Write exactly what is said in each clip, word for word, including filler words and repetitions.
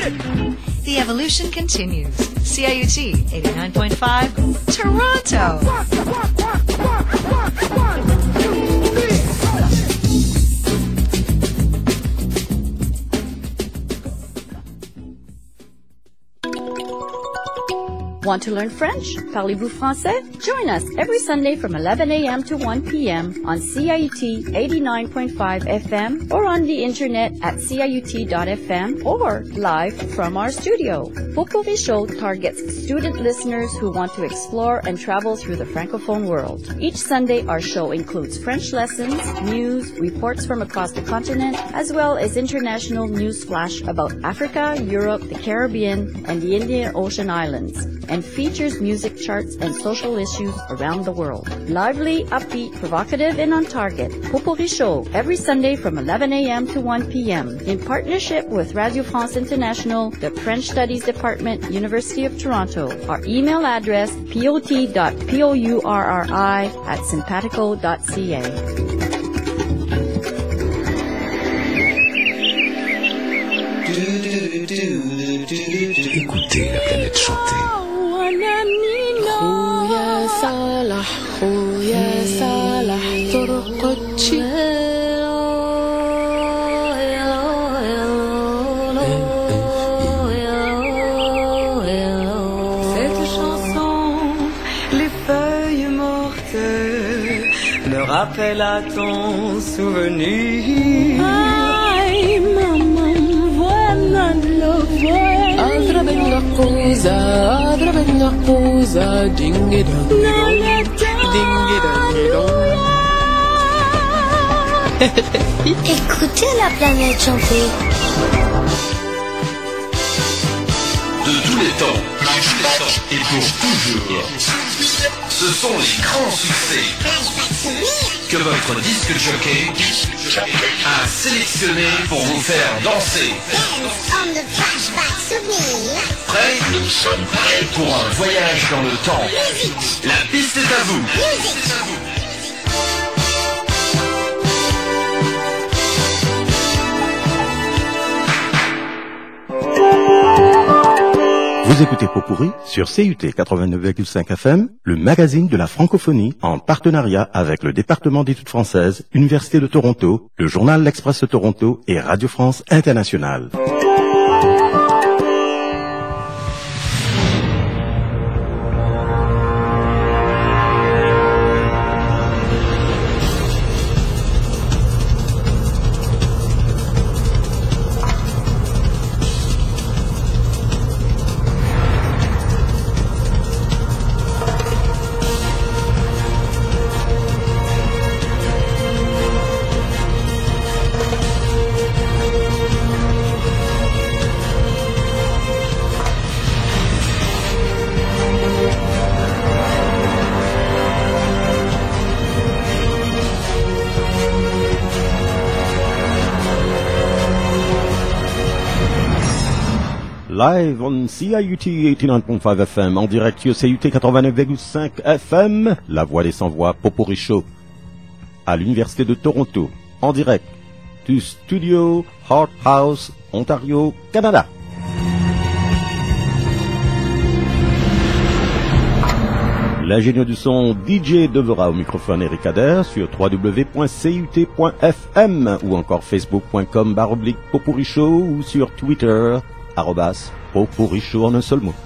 The evolution continues. C I U T eighty-nine point five, Toronto. Want to learn French? Parlez-vous français? Join us every Sunday from eleven a.m. to one p.m. on C I U T eighty-nine point five F M or on the internet at C I U T dot F M or live from our studio. Potpourri Show targets student listeners who want to explore and travel through the Francophone world. Each Sunday, our show includes French lessons, news, reports from across the continent, as well as international news flash about Africa, Europe, the Caribbean, and the Indian Ocean Islands, and features music charts and social issues around the world. Lively, upbeat, provocative, and on target. Potpourri Show every Sunday from eleven a.m. to one p.m. in partnership with Radio France International, the French Studies Department, University of Toronto. Our email address pot dot pourri at simpatico dot c a. Écoutez la planète chanter. خويا صالح خويا صالح طرقتشي Cette chanson, les feuilles mortes me rappellent à ton souvenir. Ay, maman, voilà le voile. أضرب النقوزة أضرب النقوزة دينجي دونجي دينجي دونجي دونجي. Écoutez la planète chanter. De tous les temps, et pour toujours, ce sont les grands succès que votre disque jockey a sélectionné pour vous faire danser. Prêts? Nous sommes prêts pour un voyage dans le temps. La piste est à vous. Vous écoutez Potpourri sur C U T quatre-vingt-neuf virgule cinq F M, le magazine de la francophonie en partenariat avec le département d'études françaises, Université de Toronto, le journal L'Express de Toronto et Radio France Internationale. Live on C I U T eighty-nine point five F M, en direct sur C U T quatre-vingt-neuf virgule cinq F M, la voix des sans-voix Potpourri Show, à l'Université de Toronto, en direct du studio Hart House, Ontario, Canada. L'ingénieur du son D J Devera au microphone Eric Adair sur w w w point c u t point f m ou encore facebook point com barre oblique Potpourri Show ou sur Twitter arrobas Potpourri Show en un seul mot.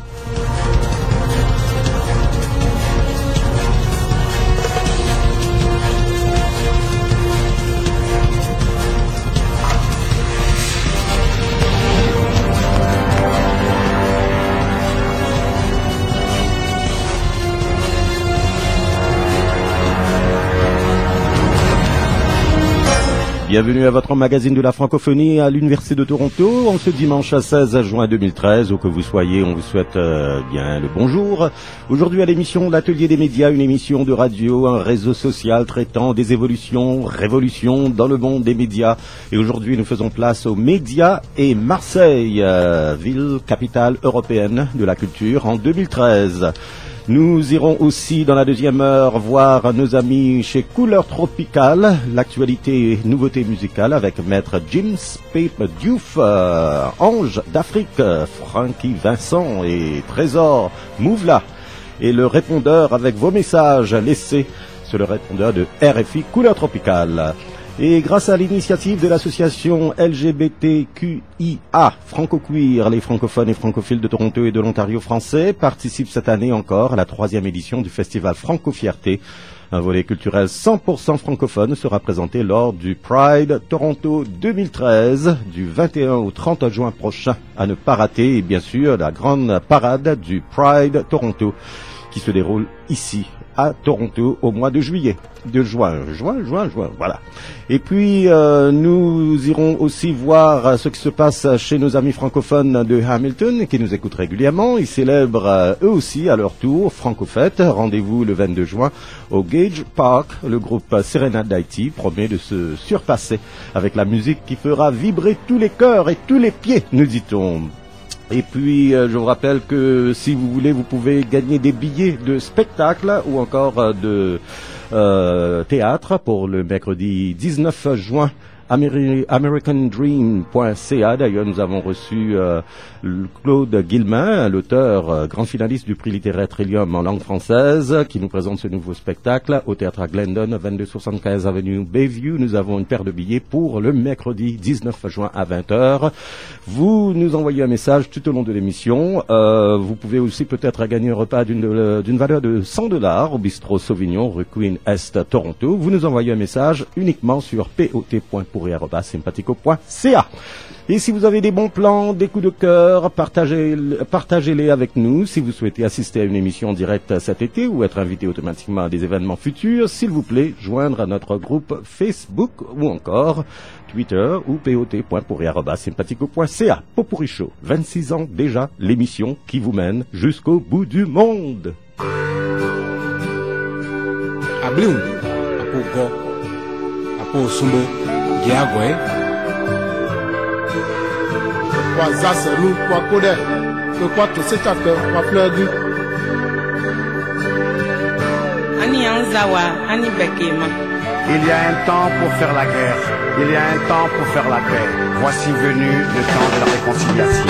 Bienvenue à votre magazine de la francophonie à l'Université de Toronto, en ce dimanche seize juin deux mille treize, où que vous soyez, on vous souhaite euh, bien le bonjour. Aujourd'hui à l'émission L'Atelier des médias, une émission de radio, un réseau social traitant des évolutions, révolutions dans le monde des médias. Et aujourd'hui nous faisons place aux médias et Marseille, euh, ville capitale européenne de la culture en deux mille treize. Nous irons aussi dans la deuxième heure voir nos amis chez Couleur Tropicale, l'actualité et nouveauté musicale avec Maître James Pape Diouf, euh, Ange d'Afrique, Frankie Vincent et Trésor Mouvla. Et le répondeur avec vos messages laissés sur le répondeur de R F I Couleur Tropicale. Et grâce à l'initiative de l'association L G B T Q I A Franco-Queer, les francophones et francophiles de Toronto et de l'Ontario français participent cette année encore à la troisième édition du festival Franco-Fierté. Un volet culturel cent pour cent francophone sera présenté lors du Pride Toronto deux mille treize, du vingt et un au trente juin prochain. À ne pas rater, et bien sûr, la grande parade du Pride Toronto qui se déroule ici à Toronto au mois de juillet, de juin, juin, juin, juin, voilà. Et puis euh, nous irons aussi voir ce qui se passe chez nos amis francophones de Hamilton qui nous écoutent régulièrement. Ils célèbrent euh, eux aussi à leur tour Francofête. Rendez-vous le vingt-deux juin au Gage Park. Le groupe Serenade d'Haïti promet de se surpasser avec la musique qui fera vibrer tous les cœurs et tous les pieds, nous dit-on. Et puis, euh, je vous rappelle que si vous voulez, vous pouvez gagner des billets de spectacle ou encore euh, de euh, théâtre pour le mercredi dix-neuf juin. Ameri- american dream point c a. D'ailleurs, nous avons reçu euh, Claude Guillemin, l'auteur euh, grand finaliste du prix littéraire Trillium en langue française, qui nous présente ce nouveau spectacle au théâtre à Glendon, vingt-deux soixante-quinze avenue Bayview. Nous avons une paire de billets pour le mercredi dix-neuf juin à vingt heures. Vous nous envoyez un message tout au long de l'émission. Euh, vous pouvez aussi peut-être gagner un repas d'une, euh, d'une valeur de cent dollars au bistrot Sauvignon, rue Queen Est, Toronto. Vous nous envoyez un message uniquement sur p o t point pourri arobase sympathico point c a. Et si vous avez des bons plans, des coups de cœur, partagez, partagez-les avec nous. Si vous souhaitez assister à une émission en direct cet été ou être invité automatiquement à des événements futurs, s'il vous plaît, joindre à notre groupe Facebook ou encore Twitter ou p o t point pourri arobase sympathico point c a. Popurri Show, vingt-six ans déjà, l'émission qui vous mène jusqu'au bout du monde. Abliou, apo go, apo sumbo, giagwe. Kwa zaselu, kwa kode, que kwa to setake, kwa fleugu. Ani anzawa, ani bekema. Il y a un temps pour faire la guerre, il y a un temps pour faire la paix. Voici venu le temps de la réconciliation.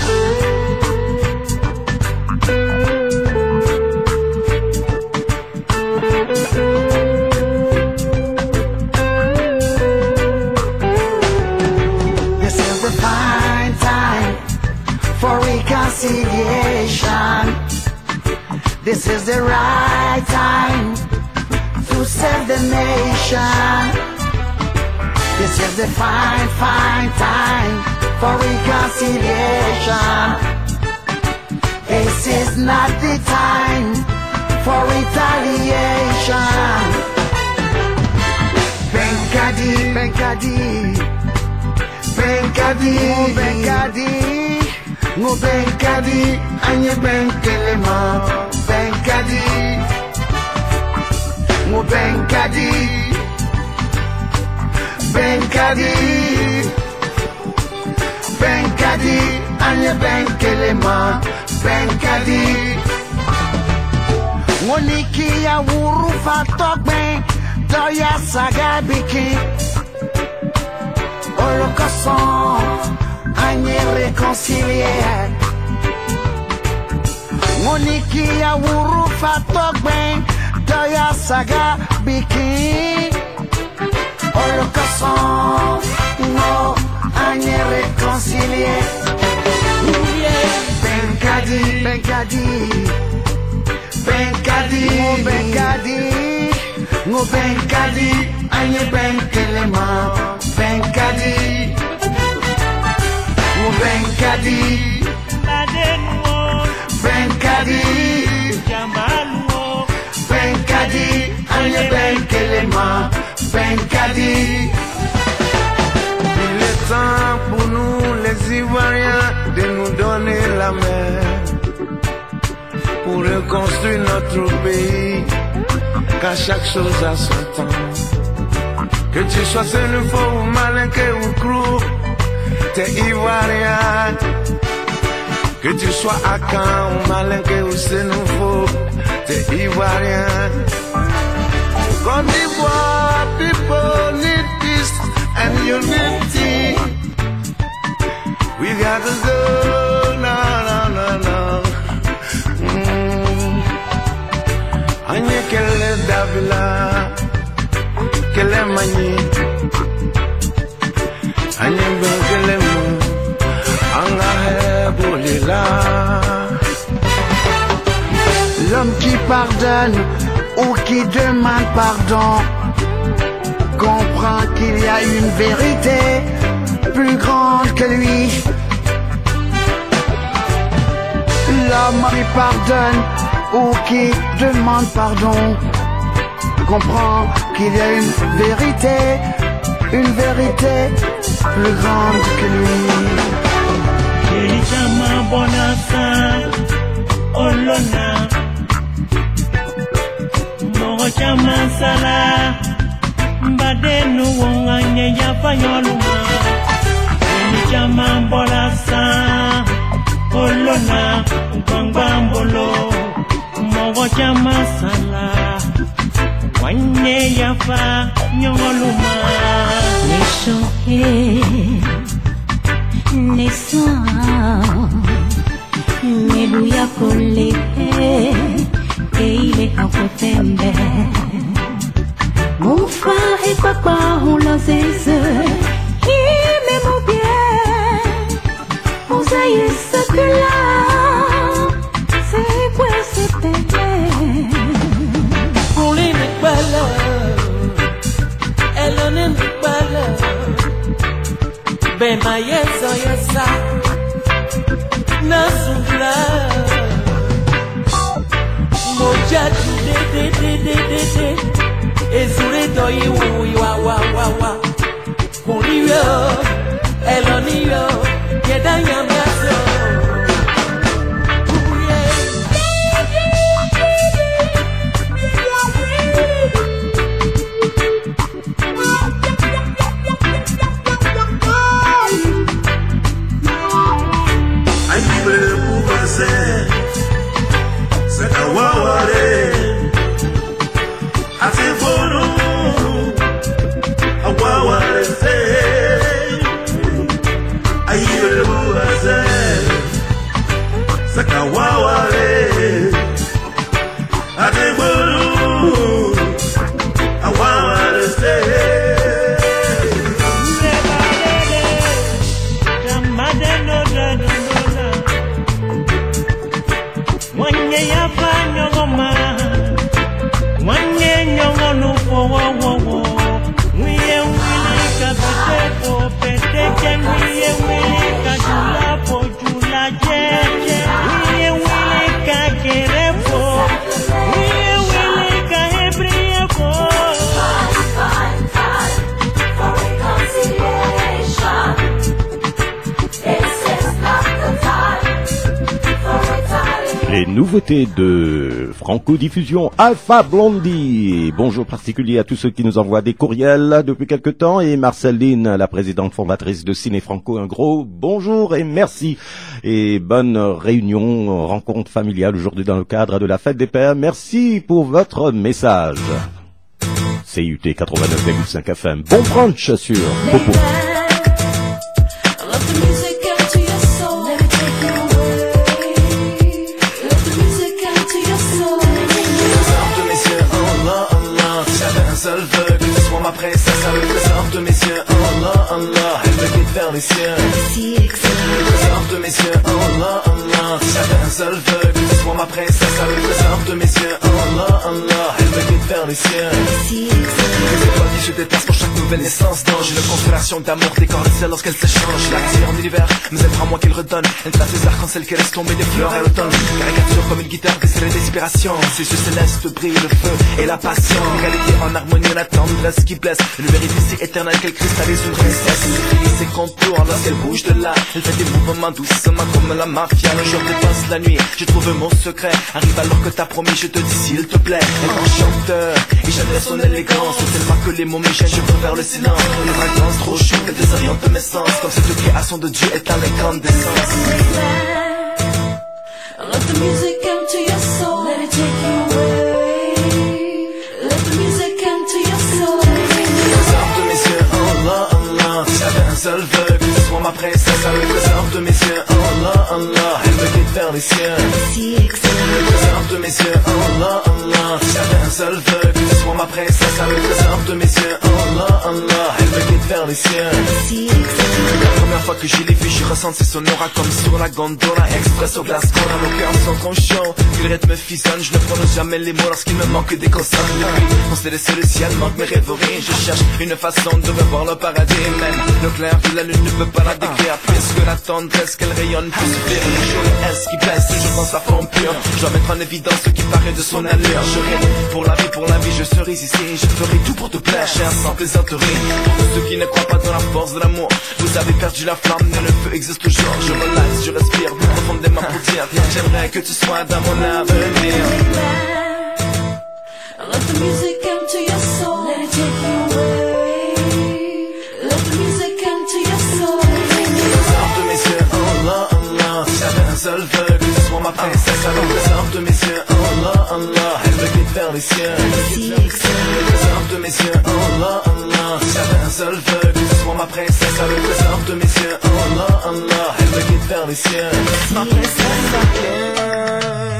This is the fine time for reconciliation. This is the right time to save the nation. This is the fine, fine time for reconciliation. This is not the time for retaliation. Benkadi, Benkadi, Benkadi, Benkadi, Ngo Benkadi, Anye Benkelema, Benkadi. Mo Benkadi, Benkadi, Benkadi, Anye Benkelema, Benkadi. Moniki ya wuru fatokben, doya saga biki. Holocauston, Anye réconcilier. Moniki ya wuru fatokben, doya saga biki. Holocauston, no, Anye réconcilier. Benkadi, Benkadi, Benkadi, Benkadi, Ngo Benkadi, Anye Benkelema, Benkadi, Ngo Benkadi, Benkadi, Benkadi, Anye Benkelema, Benkadi. Il est temps pour nous les Ivoiriens de nous donner la main pour reconstruire notre pays, car chaque chose a son temps. Que tu sois xénophobe ou malinqué ou crou, t'es Ivoirien. Que tu sois à Caen ou Malinké ou c'est nouveau, t'es ivoirien. Côte d'Ivoire, people need peace and unity. We gotta go, no, no, no, no. Mm. Anye kele Davila, kele mani. Anye ben kele mu, anga he bolila. L'homme qui pardonne ou qui demande pardon comprend qu'il y a une vérité plus grande que lui. L'homme qui pardonne ou qui demande pardon comprend qu'il y a une vérité, une vérité plus grande que lui. Chama sala mbadenu wonganye ya fayoluma ni chama bolasa olona ngwangwambolo mogo chama sala wanye ya fayoluma Neshohe Nesa Medu ya kole Eile hakotembe Mon frère et papa ont lancé ce Ils m'aiment bien Vous ayez ce que là C'est quoi c'est bébé Pour les Nekbala Elle en est Nekbala Ben ma yesa yesa Nasundla Moja de de de de de de Ezure doi wu wa wa wa wa Kuriyo Eloniyo Yeda yamyaso Les nouveautés de Franco Diffusion Alpha Blondie. Bonjour particulier à tous ceux qui nous envoient des courriels depuis quelque temps. Et Marceline, la présidente fondatrice de Ciné Franco, un gros bonjour et merci. Et bonne réunion, rencontre familiale aujourd'hui dans le cadre de la fête des pères. Merci pour votre message. C U T quatre-vingt-neuf virgule cinq F M. Bon brunch sur Popo. Seul veut que ce soit ma princesse avec le sort de mes yeux. Allah, Allah, elle me guide vers les cieux. Si excellent. Le sort de mes yeux. Allah, Allah, j'avais un seul vœu que ce soit ma princesse avec le sort de mes yeux. Allah, Allah, elle me guide vers les cieux. Si excellent. Les étoiles qui se déplacent pour chaque nouvelle naissance d'ange. Une constellation d'amour décore le ciel lorsqu'elle s'échange. La tire en hiver, mais elle prend moi qu'il redonne. Elle tape les arcs-en-ciel qui laisse tomber des fleurs à l'automne. Caricature comme une guitare qui serre d'inspiration. Ses yeux célestes brillent le feu et la passion. Réalité en harmonie. La tendresse qui blesse, une vérité si éternelle qu'elle cristallise une princesse. Elle définit ses contours lorsqu'elle bouge de là. Elle fait des mouvements doucement comme la mafia. Le jour dépasse la nuit, j'ai trouvé mon secret. Arrive alors que t'as promis, je te dis s'il te plaît. Elle enchante et j'admire son élégance. Tellement que les mots m'échappent, je préfère le silence. Une fragrance trop chaude, elle désoriente mes sens. Comme cette création de Dieu est à l'incandescence. the music enter your soul. Let it take you away. Let the music enter your soul. Trésor de mes yeux, oh là, oh là. Si j'avais un seul vœu, que ce soit ma princesse. Le trésor de mes yeux, oh là, oh là. Elle me guide vers les cieux. Si excellent. Le trésor de mes yeux, oh là, oh là. Si j'avais un seul vœu, que ce soit ma princesse. Le trésor de mes yeux, oh là, oh là. Elle me guide vers les cieux. Si excellent. La première fois que je l'ai vu, j'ai ressenti son aura comme sur la gondola. Express au glace, qu'on a nos cœurs sont trop chauds. Que le rythme fusionne, je ne prononce jamais les mots lorsqu'il me manque des consonnes. On s'est laissé le ciel, manque mes rêveries. Je cherche une façon de revoir le paradis. Même le clair de la lune ne peut pas la décrire. Puisque la tendresse qu'elle rayonne peut suffire. Le jour et S qui blesse toujours dans sa forme pure. Je dois mettre en évidence ce qui paraît de son allure. Je rêve pour la vie, pour la vie, je serai ici. Je ferai tout pour te plaire, j'ai un sans plaisanterie. Pour tous ceux qui ne croient pas dans la force de l'amour, vous avez perdu la flamme, mais le feu existe toujours. Je relaxe, je respire plus profondément pour dire j'aimerais que tu sois dans mon avenir. Let the music enter your soul. Let it take you away. Let the music enter your soul. Trésor de mes yeux, oh là, oh là. Si j'avais un seul vœu, que tu sois ma princesse. Alors trésor de mes yeux, oh là, oh là. Elle me guide vers les cieux. Si excellent. Trésor de mes yeux, oh là, oh là. Si j'avais un seul vœu, que tu sois ma princesse. Alors trésor de mes yeux, oh là, oh là. Elle me guide vers les cieux. Ma princesse,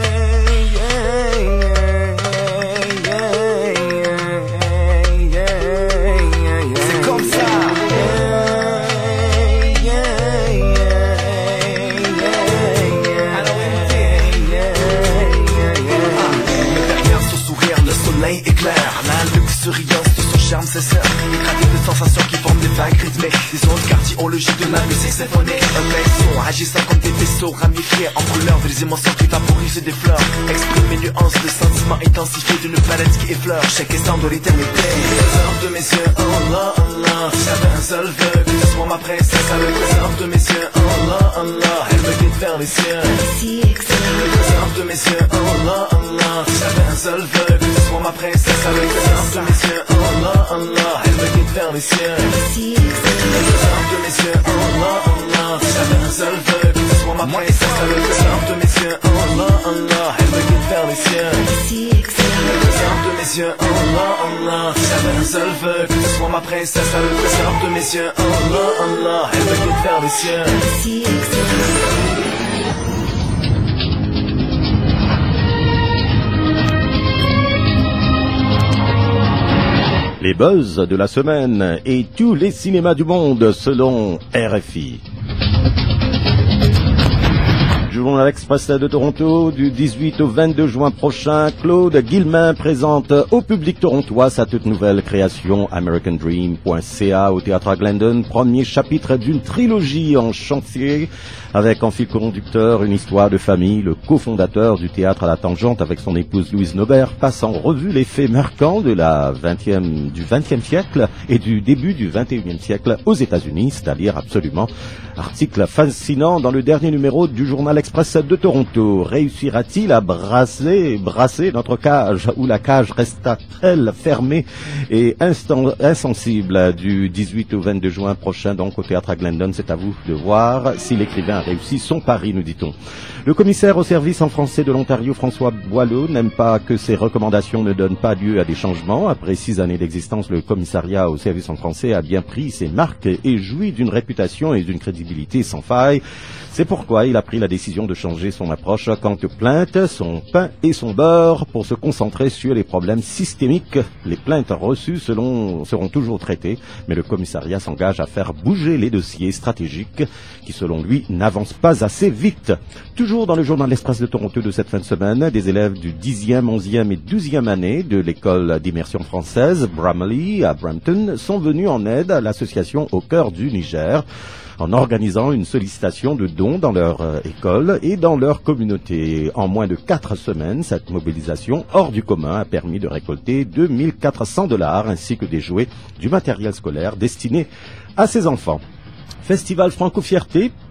éclair, la luxuriance de son charme s'essère. Éclaté de sensations qui forment des vagues rythmées. Des ondes cardiologiques de la musique symphonique. Un vaisseau agissant comme des vaisseaux ramifiés en couleur des émotions qui vaporisent des fleurs. Exprimer nuances de sentiments intensifiés d'une planète qui effleure chaque instant de l'éternité. Trésor de mes yeux, oh là, oh là. Si j'avais un seul vœu, que tu sois ma princesse. Le trésor de mes yeux, oh là, oh là. Elle me guide vers les cieux. Si excellent. Le trésor de mes yeux, oh là, oh là. Si j'avais un seul vœu, que tu sois ma princesse. Le trésor de mes yeux, oh là, oh là. Elle me guide vers les cieux. Si excellent. Le trésor de mes yeux, oh là, oh là. Si j'avais un seul vœu, que tu sois ma princesse. Le trésor de mes yeux, oh là, oh là. Elle me guide vers les cieux. Si excellent. Le trésor de mes yeux, oh là, oh là. Si j'avais un seul vœu, que tu sois ma princesse. Le trésor de mes yeux, oh là, oh là. Elle me guide vers les cieux. Si excellent. Les buzz de la semaine et tous les cinémas du monde selon R F I. Journal Express de Toronto, du dix-huit au vingt-deux juin prochain, Claude Guillemin présente au public torontois sa toute nouvelle création American Dream point C A au Théâtre Glendon, premier chapitre d'une trilogie en chantier avec en fil conducteur une histoire de famille. Le cofondateur du Théâtre à la Tangente avec son épouse Louise Nobert passe en revue les faits marquants de la vingtième, du vingtième siècle et du début du vingt et unième siècle aux États-Unis, c'est-à-dire absolument. Article fascinant dans le dernier numéro du Journal Express de Toronto. Réussira-t-il à brasser, brasser notre cage, ou la cage restera-t-elle fermée et instant, insensible du dix-huit au vingt-deux juin prochain, donc au Théâtre à Glendon? C'est à vous de voir si l'écrivain a réussi son pari, nous dit-on. Le commissaire au service en français de l'Ontario, François Boileau, n'aime pas que ses recommandations ne donnent pas lieu à des changements. Après six années d'existence, le commissariat au service en français a bien pris ses marques et jouit d'une réputation et d'une crédibilité sans faille. C'est pourquoi il a pris la décision de changer son approche quant aux plaintes, son pain et son beurre, pour se concentrer sur les problèmes systémiques. Les plaintes reçues selon, seront toujours traitées, mais le commissariat s'engage à faire bouger les dossiers stratégiques qui, selon lui, n'avancent pas assez vite. Toujours dans le journal L'Express de Toronto de cette fin de semaine, des élèves du dixième, onzième et douzième année de l'école d'immersion française Bramley à Brampton sont venus en aide à l'association Au cœur du Niger, en organisant une sollicitation de dons dans leur euh, école et dans leur communauté. En moins de quatre semaines, cette mobilisation hors du commun a permis de récolter deux mille quatre cents dollars ainsi que des jouets, du matériel scolaire destiné à ces enfants. Festival Franco-Fierté,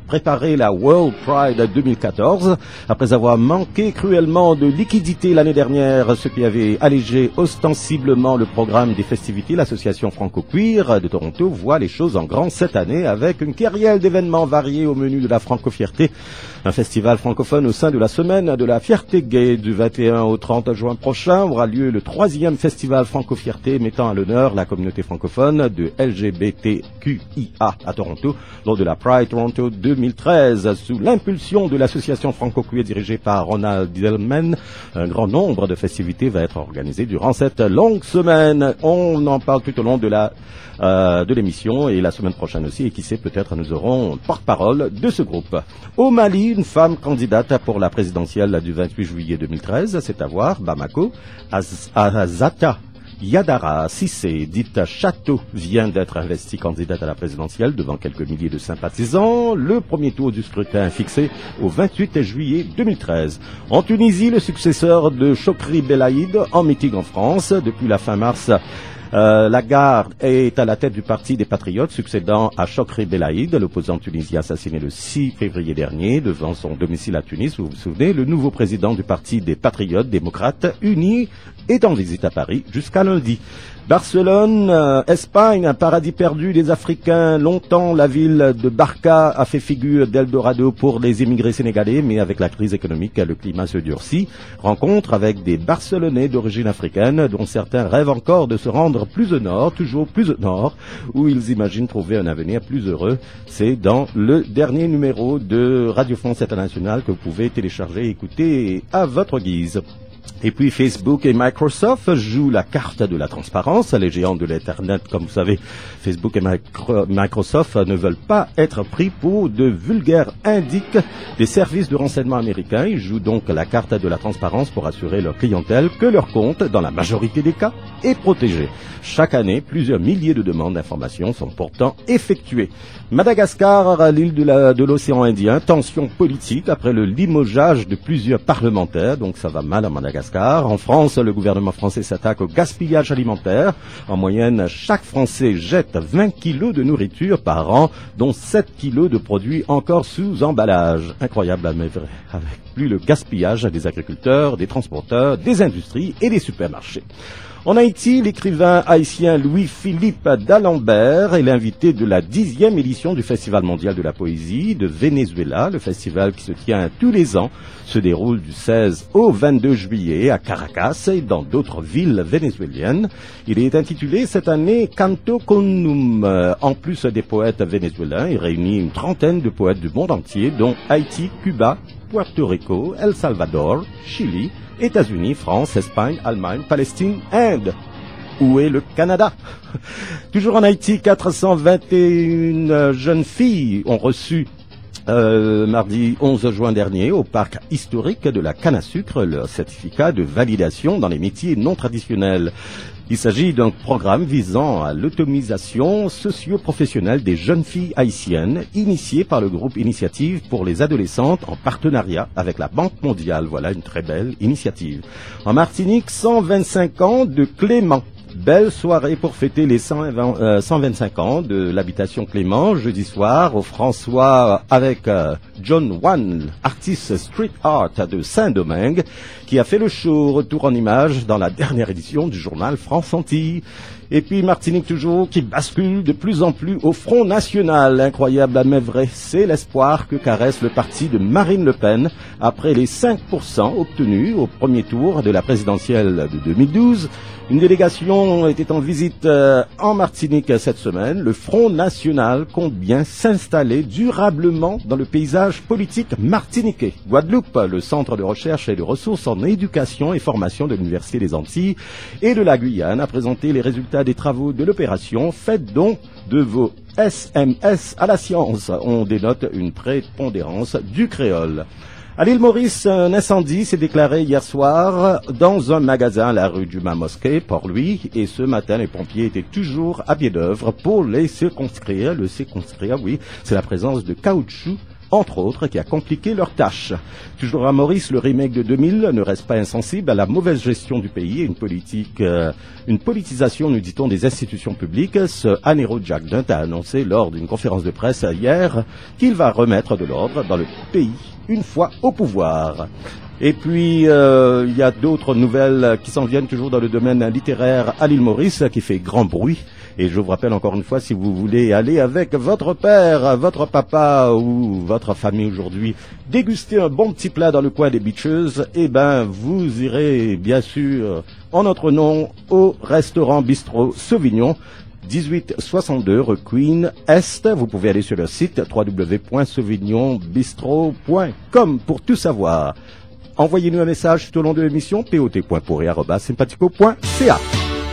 préparer la World Pride deux mille quatorze. Après avoir manqué cruellement de liquidité l'année dernière, ce qui avait allégé ostensiblement le programme des festivités, l'association Franco-Cuir de Toronto voit les choses en grand cette année avec une kyrielle d'événements variés au menu de la Franco-Fierté. Un festival francophone au sein de la semaine de la Fierté Gay du vingt et un au trente juin prochain aura lieu le troisième festival Franco-Fierté mettant à l'honneur la communauté francophone de L G B T Q I A à Toronto lors de la Pride Toronto deux mille treize. Sous l'impulsion de l'association Franco-Cuir dirigée par Ronald Dillman, un grand nombre de festivités va être organisé durant cette longue semaine. On en parle tout au long de la Euh, de l'émission et la semaine prochaine aussi, et qui sait, peut-être nous aurons porte-parole de ce groupe. Au Mali, une femme candidate pour la présidentielle du vingt-huit juillet deux mille treize, c'est à voir, Bamako, Az- Azata Yadara Sissé, dite Château, vient d'être investie candidate à la présidentielle devant quelques milliers de sympathisants. Le premier tour du scrutin fixé au vingt-huit juillet deux mille treize. En Tunisie, le successeur de Chokri Belaïd en meeting en France depuis la fin mars. Euh, Lagarde est à la tête du parti des Patriotes, succédant à Chokri Belaïd, l'opposant tunisien assassiné le six février dernier devant son domicile à Tunis. Vous vous souvenez, le nouveau président du parti des Patriotes démocrates unis est en visite à Paris jusqu'à lundi. Barcelone, euh, Espagne, un paradis perdu des Africains. Longtemps, la ville de Barca a fait figure d'Eldorado pour les immigrés sénégalais, mais avec la crise économique, le climat se durcit. Rencontre avec des Barcelonais d'origine africaine, dont certains rêvent encore de se rendre plus au nord, toujours plus au nord, où ils imaginent trouver un avenir plus heureux. C'est dans le dernier numéro de Radio France Internationale que vous pouvez télécharger et écouter à votre guise. Et puis Facebook et Microsoft jouent la carte de la transparence. Les géants de l'Internet, comme vous savez, Facebook et Micro- Microsoft ne veulent pas être pris pour de vulgaires indiques des services de renseignement américains. Ils jouent donc la carte de la transparence pour assurer leur clientèle que leur compte, dans la majorité des cas, est protégé. Chaque année, plusieurs milliers de demandes d'informations sont pourtant effectuées. Madagascar, l'île de, la, de l'océan Indien, tension politique après le limogeage de plusieurs parlementaires, donc ça va mal à Madagascar. En France, le gouvernement français s'attaque au gaspillage alimentaire. En moyenne, chaque Français jette vingt kilos de nourriture par an, dont sept kilos de produits encore sous emballage. Incroyable, mais vrai. Avec plus le gaspillage des agriculteurs, des transporteurs, des industries et des supermarchés. En Haïti, l'écrivain haïtien Louis-Philippe d'Alembert est l'invité de la dixième édition du Festival mondial de la poésie de Venezuela. Le festival qui se tient tous les ans se déroule du seize au vingt-deux juillet à Caracas et dans d'autres villes vénézuéliennes. Il est intitulé cette année Canto Conum. En plus des poètes vénézuéliens, il réunit une trentaine de poètes du monde entier, dont Haïti, Cuba, Puerto Rico, El Salvador, Chili, États-Unis, France, Espagne, Allemagne, Palestine, Inde. Où est le Canada? Toujours en Haïti, quatre cent vingt et une jeunes filles ont reçu Euh, mardi onze juin dernier au parc historique de la canne à sucre leur certificat de validation dans les métiers non traditionnels. Il s'agit d'un programme visant à l'autonomisation socio-professionnelle des jeunes filles haïtiennes initié par le groupe Initiative pour les adolescentes en partenariat avec la Banque mondiale. Voilà une très belle initiative. En Martinique, cent vingt-cinq ans de Clément. Belle soirée pour fêter les cent vingt-cinq ans de l'habitation Clément, jeudi soir au François avec euh, John Wan, artiste street art de Saint-Domingue, qui a fait le show retour en images dans la dernière édition du journal France Antilles. Et puis Martinique toujours qui bascule de plus en plus au Front National. Incroyable mais vrai, c'est l'espoir que caresse le parti de Marine Le Pen après les cinq pour cent obtenus au premier tour de la présidentielle de deux mille douze. Une délégation était en visite euh, en Martinique cette semaine. Le Front National compte bien s'installer durablement dans le paysage politique martiniquais. Guadeloupe, le centre de recherche et de ressources en éducation et formation de l'Université des Antilles et de la Guyane, a présenté les résultats des travaux de l'opération. Faites donc de vos S M S à la science. On dénote une prépondérance du créole. À l'île Maurice, un incendie s'est déclaré hier soir dans un magasin à la rue du Mât-Mosquée, Port-Louis, et ce matin, les pompiers étaient toujours à pied d'œuvre pour les circonscrire. Le circonscrire, oui, c'est la présence de caoutchouc entre autres, qui a compliqué leur tâche. Toujours à Maurice, le remake de deux mille ne reste pas insensible à la mauvaise gestion du pays et une politique, euh, une politisation, nous dit-on, des institutions publiques. Ce Anero Jack Dunt a annoncé lors d'une conférence de presse hier qu'il va remettre de l'ordre dans le pays une fois au pouvoir. Et puis, euh, il y a d'autres nouvelles qui s'en viennent toujours dans le domaine littéraire à l'île Maurice, qui fait grand bruit. Et je vous rappelle encore une fois, si vous voulez aller avec votre père, votre papa ou votre famille aujourd'hui, déguster un bon petit plat dans le coin des Beaches, eh ben, vous irez bien sûr en notre nom au restaurant Bistrot Sauvignon, dix-huit soixante-deux rue Queen Est. Vous pouvez aller sur le site w w w point sauvignon bistrot point com pour tout savoir. Envoyez-nous un message tout au long de l'émission, p o t point pourri arobase sympathico point c a.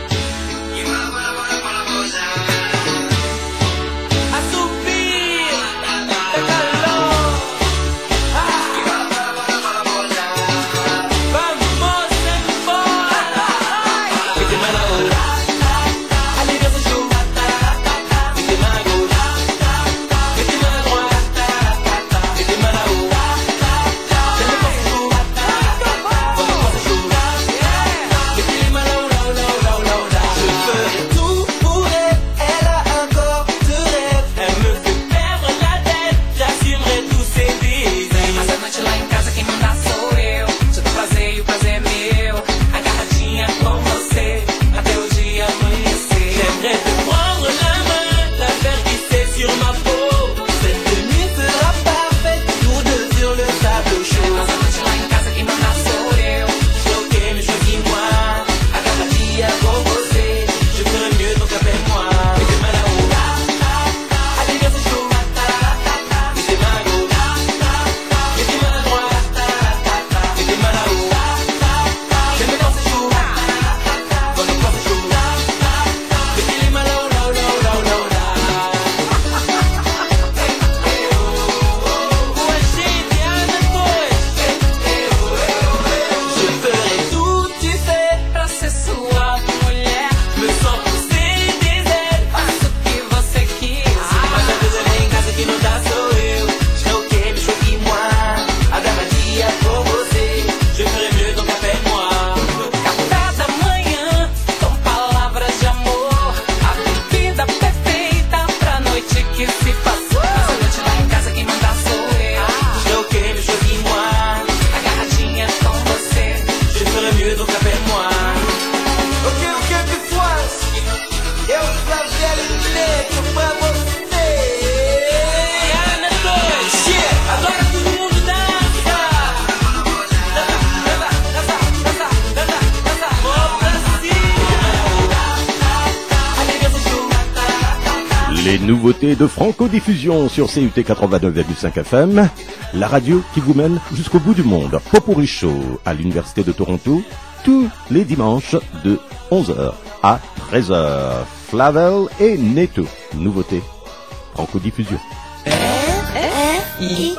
Les nouveautés de Franco-diffusion sur C U T quatre-vingt-neuf virgule cinq F M, la radio qui vous mène jusqu'au bout du monde. Popurrí Show à l'Université de Toronto, tous les dimanches de onze heures à treize heures. Flavel et Neto, nouveauté Franco-diffusion. F I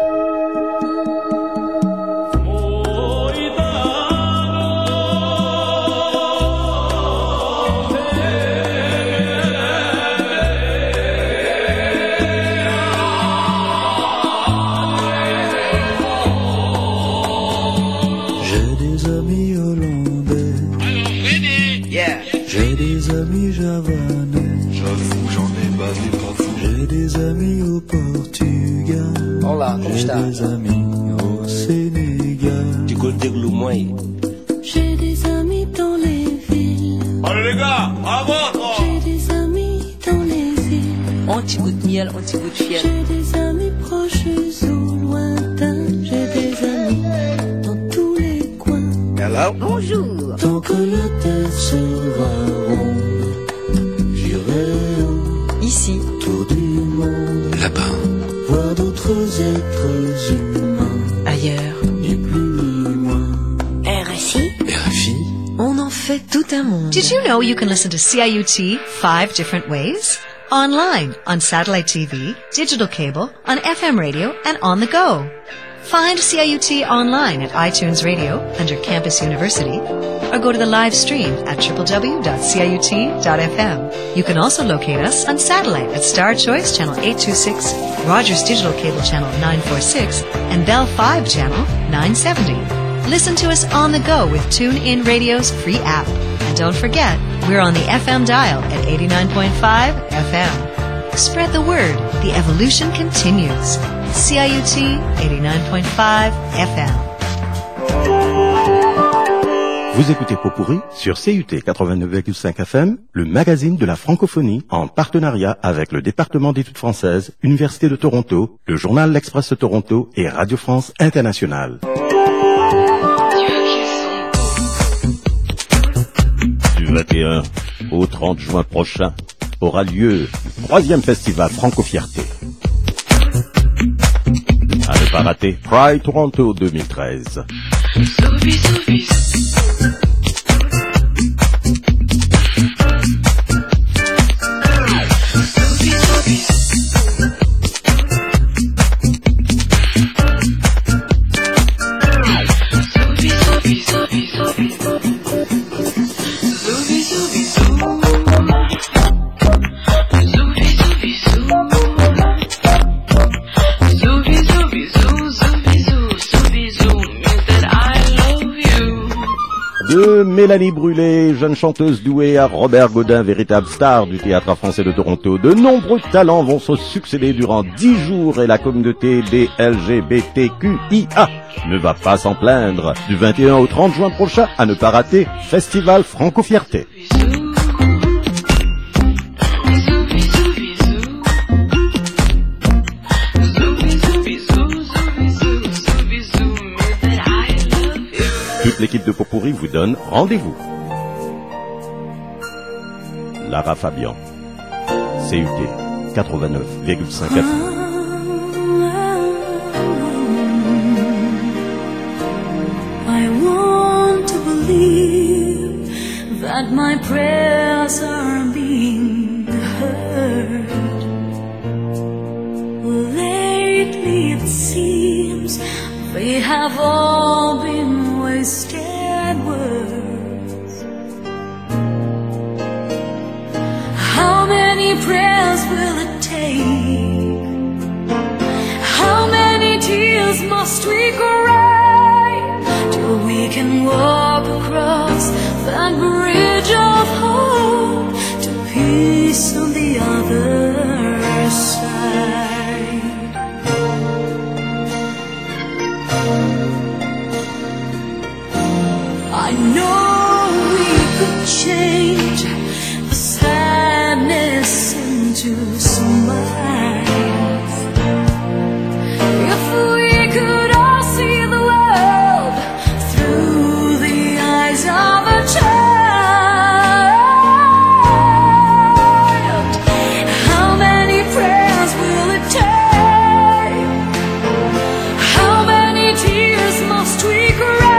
J'avoue, j'en ai pas vu pas fou. J'ai des amis au Portugal. Olá, como está? J'ai des amis au Sénégal. Du côté de Loumoy. J'ai des amis dans les villes. Allez les gars, à votre! J'ai des amis dans les îles. Anti-goût de miel, anti-goût de fiel. J'ai des amis proches ou lointains. J'ai des amis dans tous les coins. Hello? Bonjour. Tant que la terre sera ronde, j'irai ici, autour du monde, là-bas, voir d'autres êtres humains, ailleurs, ni plus ni moins. R F I, R F I, on en fait tout un monde. Did you know you can listen to C I U T five different ways? Online, on satellite T V, digital cable, on F M radio, and on the go. Find C I U T online at iTunes Radio under Campus University, or go to the live stream at w w w dot c i u t dot f m. You can also locate us on satellite at Star Choice Channel eight two six, Rogers Digital Cable Channel nine forty-six, and Bell five Channel nine seventy. Listen to us on the go with TuneIn Radio's free app. And don't forget, we're on the F M dial at eighty-nine point five F M. Spread the word. The evolution continues. C I U T eighty-nine point five F M. Vous écoutez Pot-Pourri sur C U T quatre-vingt-neuf virgule cinq F M, le magazine de la francophonie en partenariat avec le département d'études françaises, Université de Toronto, le journal L'Express de Toronto et Radio France Internationale. Du vingt et un au trente juin prochain aura lieu le troisième festival Franco-Fierté. À ne pas rater, Pride Toronto deux mille treize. De Mélanie Brûlé, jeune chanteuse douée, à Robert Godin, véritable star du théâtre français de Toronto. De nombreux talents vont se succéder durant dix jours et la communauté des L G B T Q I A ne va pas s'en plaindre. Du vingt et un au trente juin prochain, à ne pas rater, Festival Franco-Fierté. Toute l'équipe de Pot-Pourri vous donne rendez-vous. Lara Fabian, C U T quatre-vingt-neuf virgule cinq F M. I want to believe that my prayers are being heard. Lately it seems they have all been wasted words. How many prayers will it take? How many tears must we cry till we can walk across that bridge of hope to peace on the other side? I know we could change the sadness into smiles if we could all see the world through the eyes of a child. How many prayers will it take? How many tears must we cry?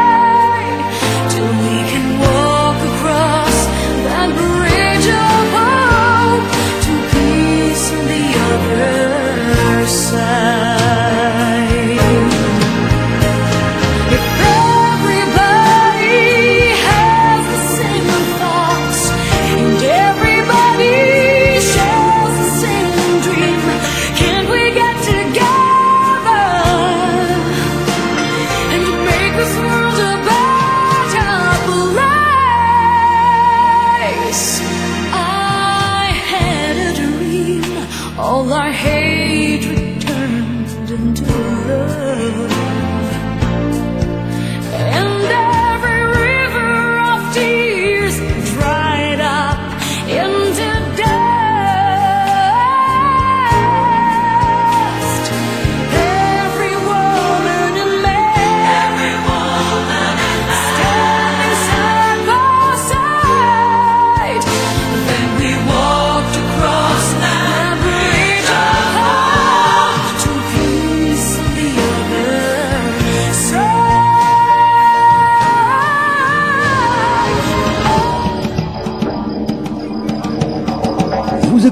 All our hatred turned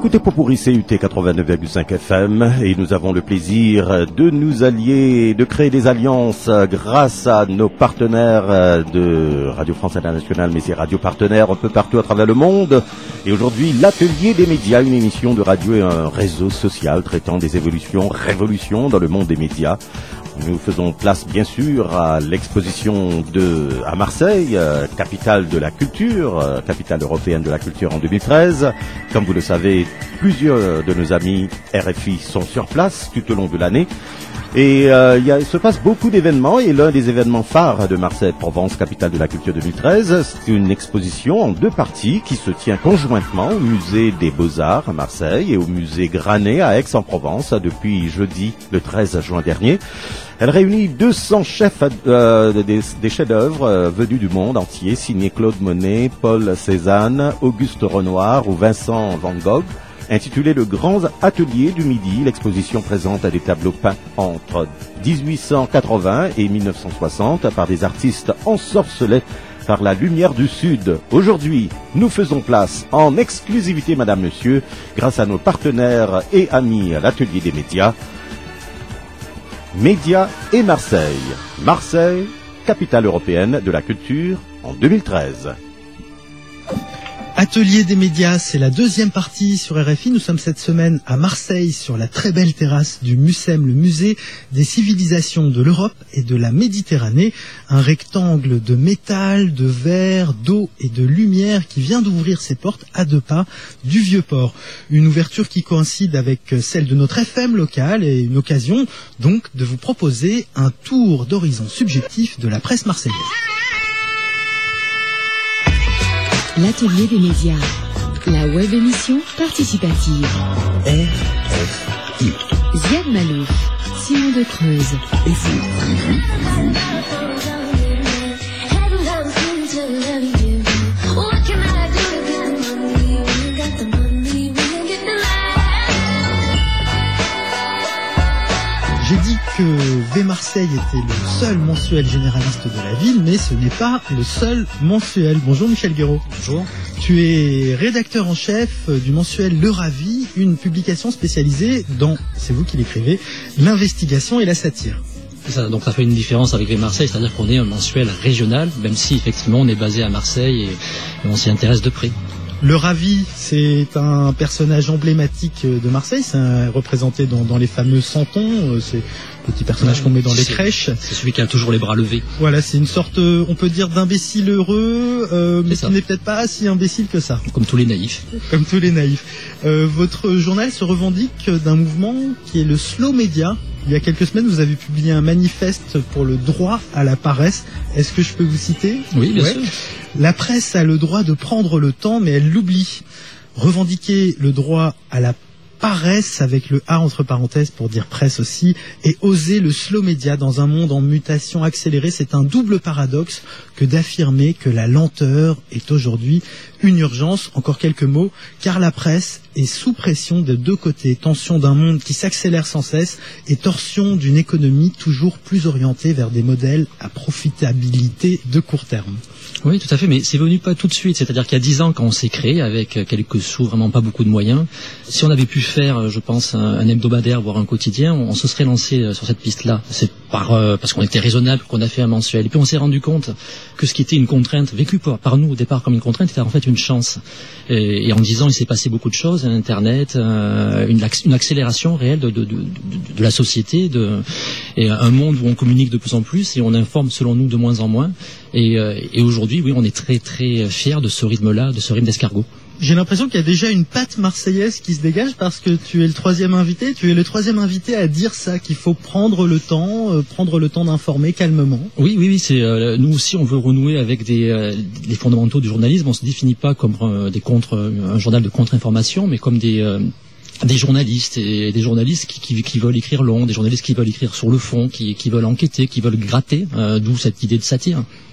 écoutez Popurri C U T quatre-vingt-neuf virgule cinq F M et nous avons le plaisir de nous allier, de créer des alliances grâce à nos partenaires de Radio France Internationale, mais ces radios partenaires un peu partout à travers le monde. Et aujourd'hui, l'Atelier des médias, une émission de radio et un réseau social traitant des évolutions, révolutions dans le monde des médias. Nous faisons place, bien sûr, à l'exposition de à Marseille, euh, capitale de la culture, euh, capitale européenne de la culture en deux mille treize. Comme vous le savez, plusieurs de nos amis R F I sont sur place tout au long de l'année. Et euh, il, y a, il se passe beaucoup d'événements, et l'un des événements phares de Marseille-Provence, capitale de la culture deux mille treize, c'est une exposition en deux parties qui se tient conjointement au musée des Beaux-Arts à Marseille et au musée Granet à Aix-en-Provence depuis jeudi le treize juin dernier. Elle réunit deux cents chefs, euh, des, des chefs-d'œuvre euh, venus du monde entier, signés Claude Monet, Paul Cézanne, Auguste Renoir ou Vincent Van Gogh. Intitulé Le Grand Atelier du Midi, l'exposition présente des tableaux peints entre dix-huit cent quatre-vingts et mille neuf cent soixante par des artistes ensorcelés par la lumière du Sud. Aujourd'hui, nous faisons place en exclusivité, Madame, Monsieur, grâce à nos partenaires et amis à l'Atelier des médias, Médias et Marseille. Marseille, capitale européenne de la culture en deux mille treize. Atelier des médias, c'est la deuxième partie sur R F I. Nous sommes cette semaine à Marseille sur la très belle terrasse du MUSEM, le musée des civilisations de l'Europe et de la Méditerranée. Un rectangle de métal, de verre, d'eau et de lumière qui vient d'ouvrir ses portes à deux pas du Vieux-Port. Une ouverture qui coïncide avec celle de notre F M local et une occasion donc de vous proposer un tour d'horizon subjectif de la presse marseillaise. L'Atelier des médias, la web émission participative. R F I. Ziad Malouf, Simon de Creuse. Et vous, vous, vous. J'ai dit que V Marseille était le seul mensuel généraliste de la ville, mais ce n'est pas le seul mensuel. Bonjour Michel Guéraud. Bonjour. Tu es rédacteur en chef du mensuel Le Ravi, une publication spécialisée dans, c'est vous qui l'écrivez, l'investigation et la satire. C'est ça, donc ça fait une différence avec V Marseille, c'est-à-dire qu'on est un mensuel régional, même si effectivement on est basé à Marseille et, et on s'y intéresse de près. Le Ravi, c'est un personnage emblématique de Marseille, c'est représenté dans, dans les fameux santons, c'est le petit personnage qu'on met dans les crèches. C'est celui qui a toujours les bras levés. Voilà, c'est une sorte, on peut dire, d'imbécile heureux, euh, mais qui n'est peut-être pas si imbécile que ça. Comme tous les naïfs. Comme tous les naïfs. Euh, votre journal se revendique d'un mouvement qui est le slow media. Il y a quelques semaines, vous avez publié un manifeste pour le droit à la paresse. Est-ce que je peux vous citer ? Oui, bien ouais. sûr. La presse a le droit de prendre le temps, mais elle l'oublie. Revendiquer le droit à la paresse avec le A entre parenthèses pour dire presse aussi, et oser le slow media dans un monde en mutation accélérée, c'est un double paradoxe que d'affirmer que la lenteur est aujourd'hui une urgence. Encore quelques mots, car la presse est sous pression de deux côtés, tension d'un monde qui s'accélère sans cesse et torsion d'une économie toujours plus orientée vers des modèles à profitabilité de court terme. Oui, tout à fait, mais c'est venu pas tout de suite. C'est-à-dire qu'il y a dix ans, quand on s'est créé, avec quelques sous, vraiment pas beaucoup de moyens, si on avait pu faire, je pense, un, un hebdomadaire, voire un quotidien, on, on se serait lancé sur cette piste-là. C'est par, euh, parce qu'on était raisonnable qu'on a fait un mensuel. Et puis on s'est rendu compte que ce qui était une contrainte, vécue par, par nous au départ comme une contrainte, était en fait une chance. Et, et en dix ans, il s'est passé beaucoup de choses, Internet, euh, une, une accélération réelle de, de, de, de, de la société, de, et un monde où on communique de plus en plus et on informe selon nous de moins en moins. Et, euh, et aujourd'hui, oui, on est très très fiers de ce rythme-là, de ce rythme d'escargot. J'ai l'impression qu'il y a déjà une patte marseillaise qui se dégage parce que tu es le troisième invité, tu es le troisième invité à dire ça, qu'il faut prendre le temps, euh, prendre le temps d'informer calmement. Oui, oui, oui, c'est euh, nous aussi on veut renouer avec des euh, les fondamentaux du journalisme. On se définit pas comme euh, des contre, un journal de contre-information, mais comme des euh, des journalistes et des journalistes qui, qui, qui veulent écrire long, des journalistes qui veulent écrire sur le fond, qui, qui veulent enquêter, qui veulent gratter, euh, d'où cette idée de satire.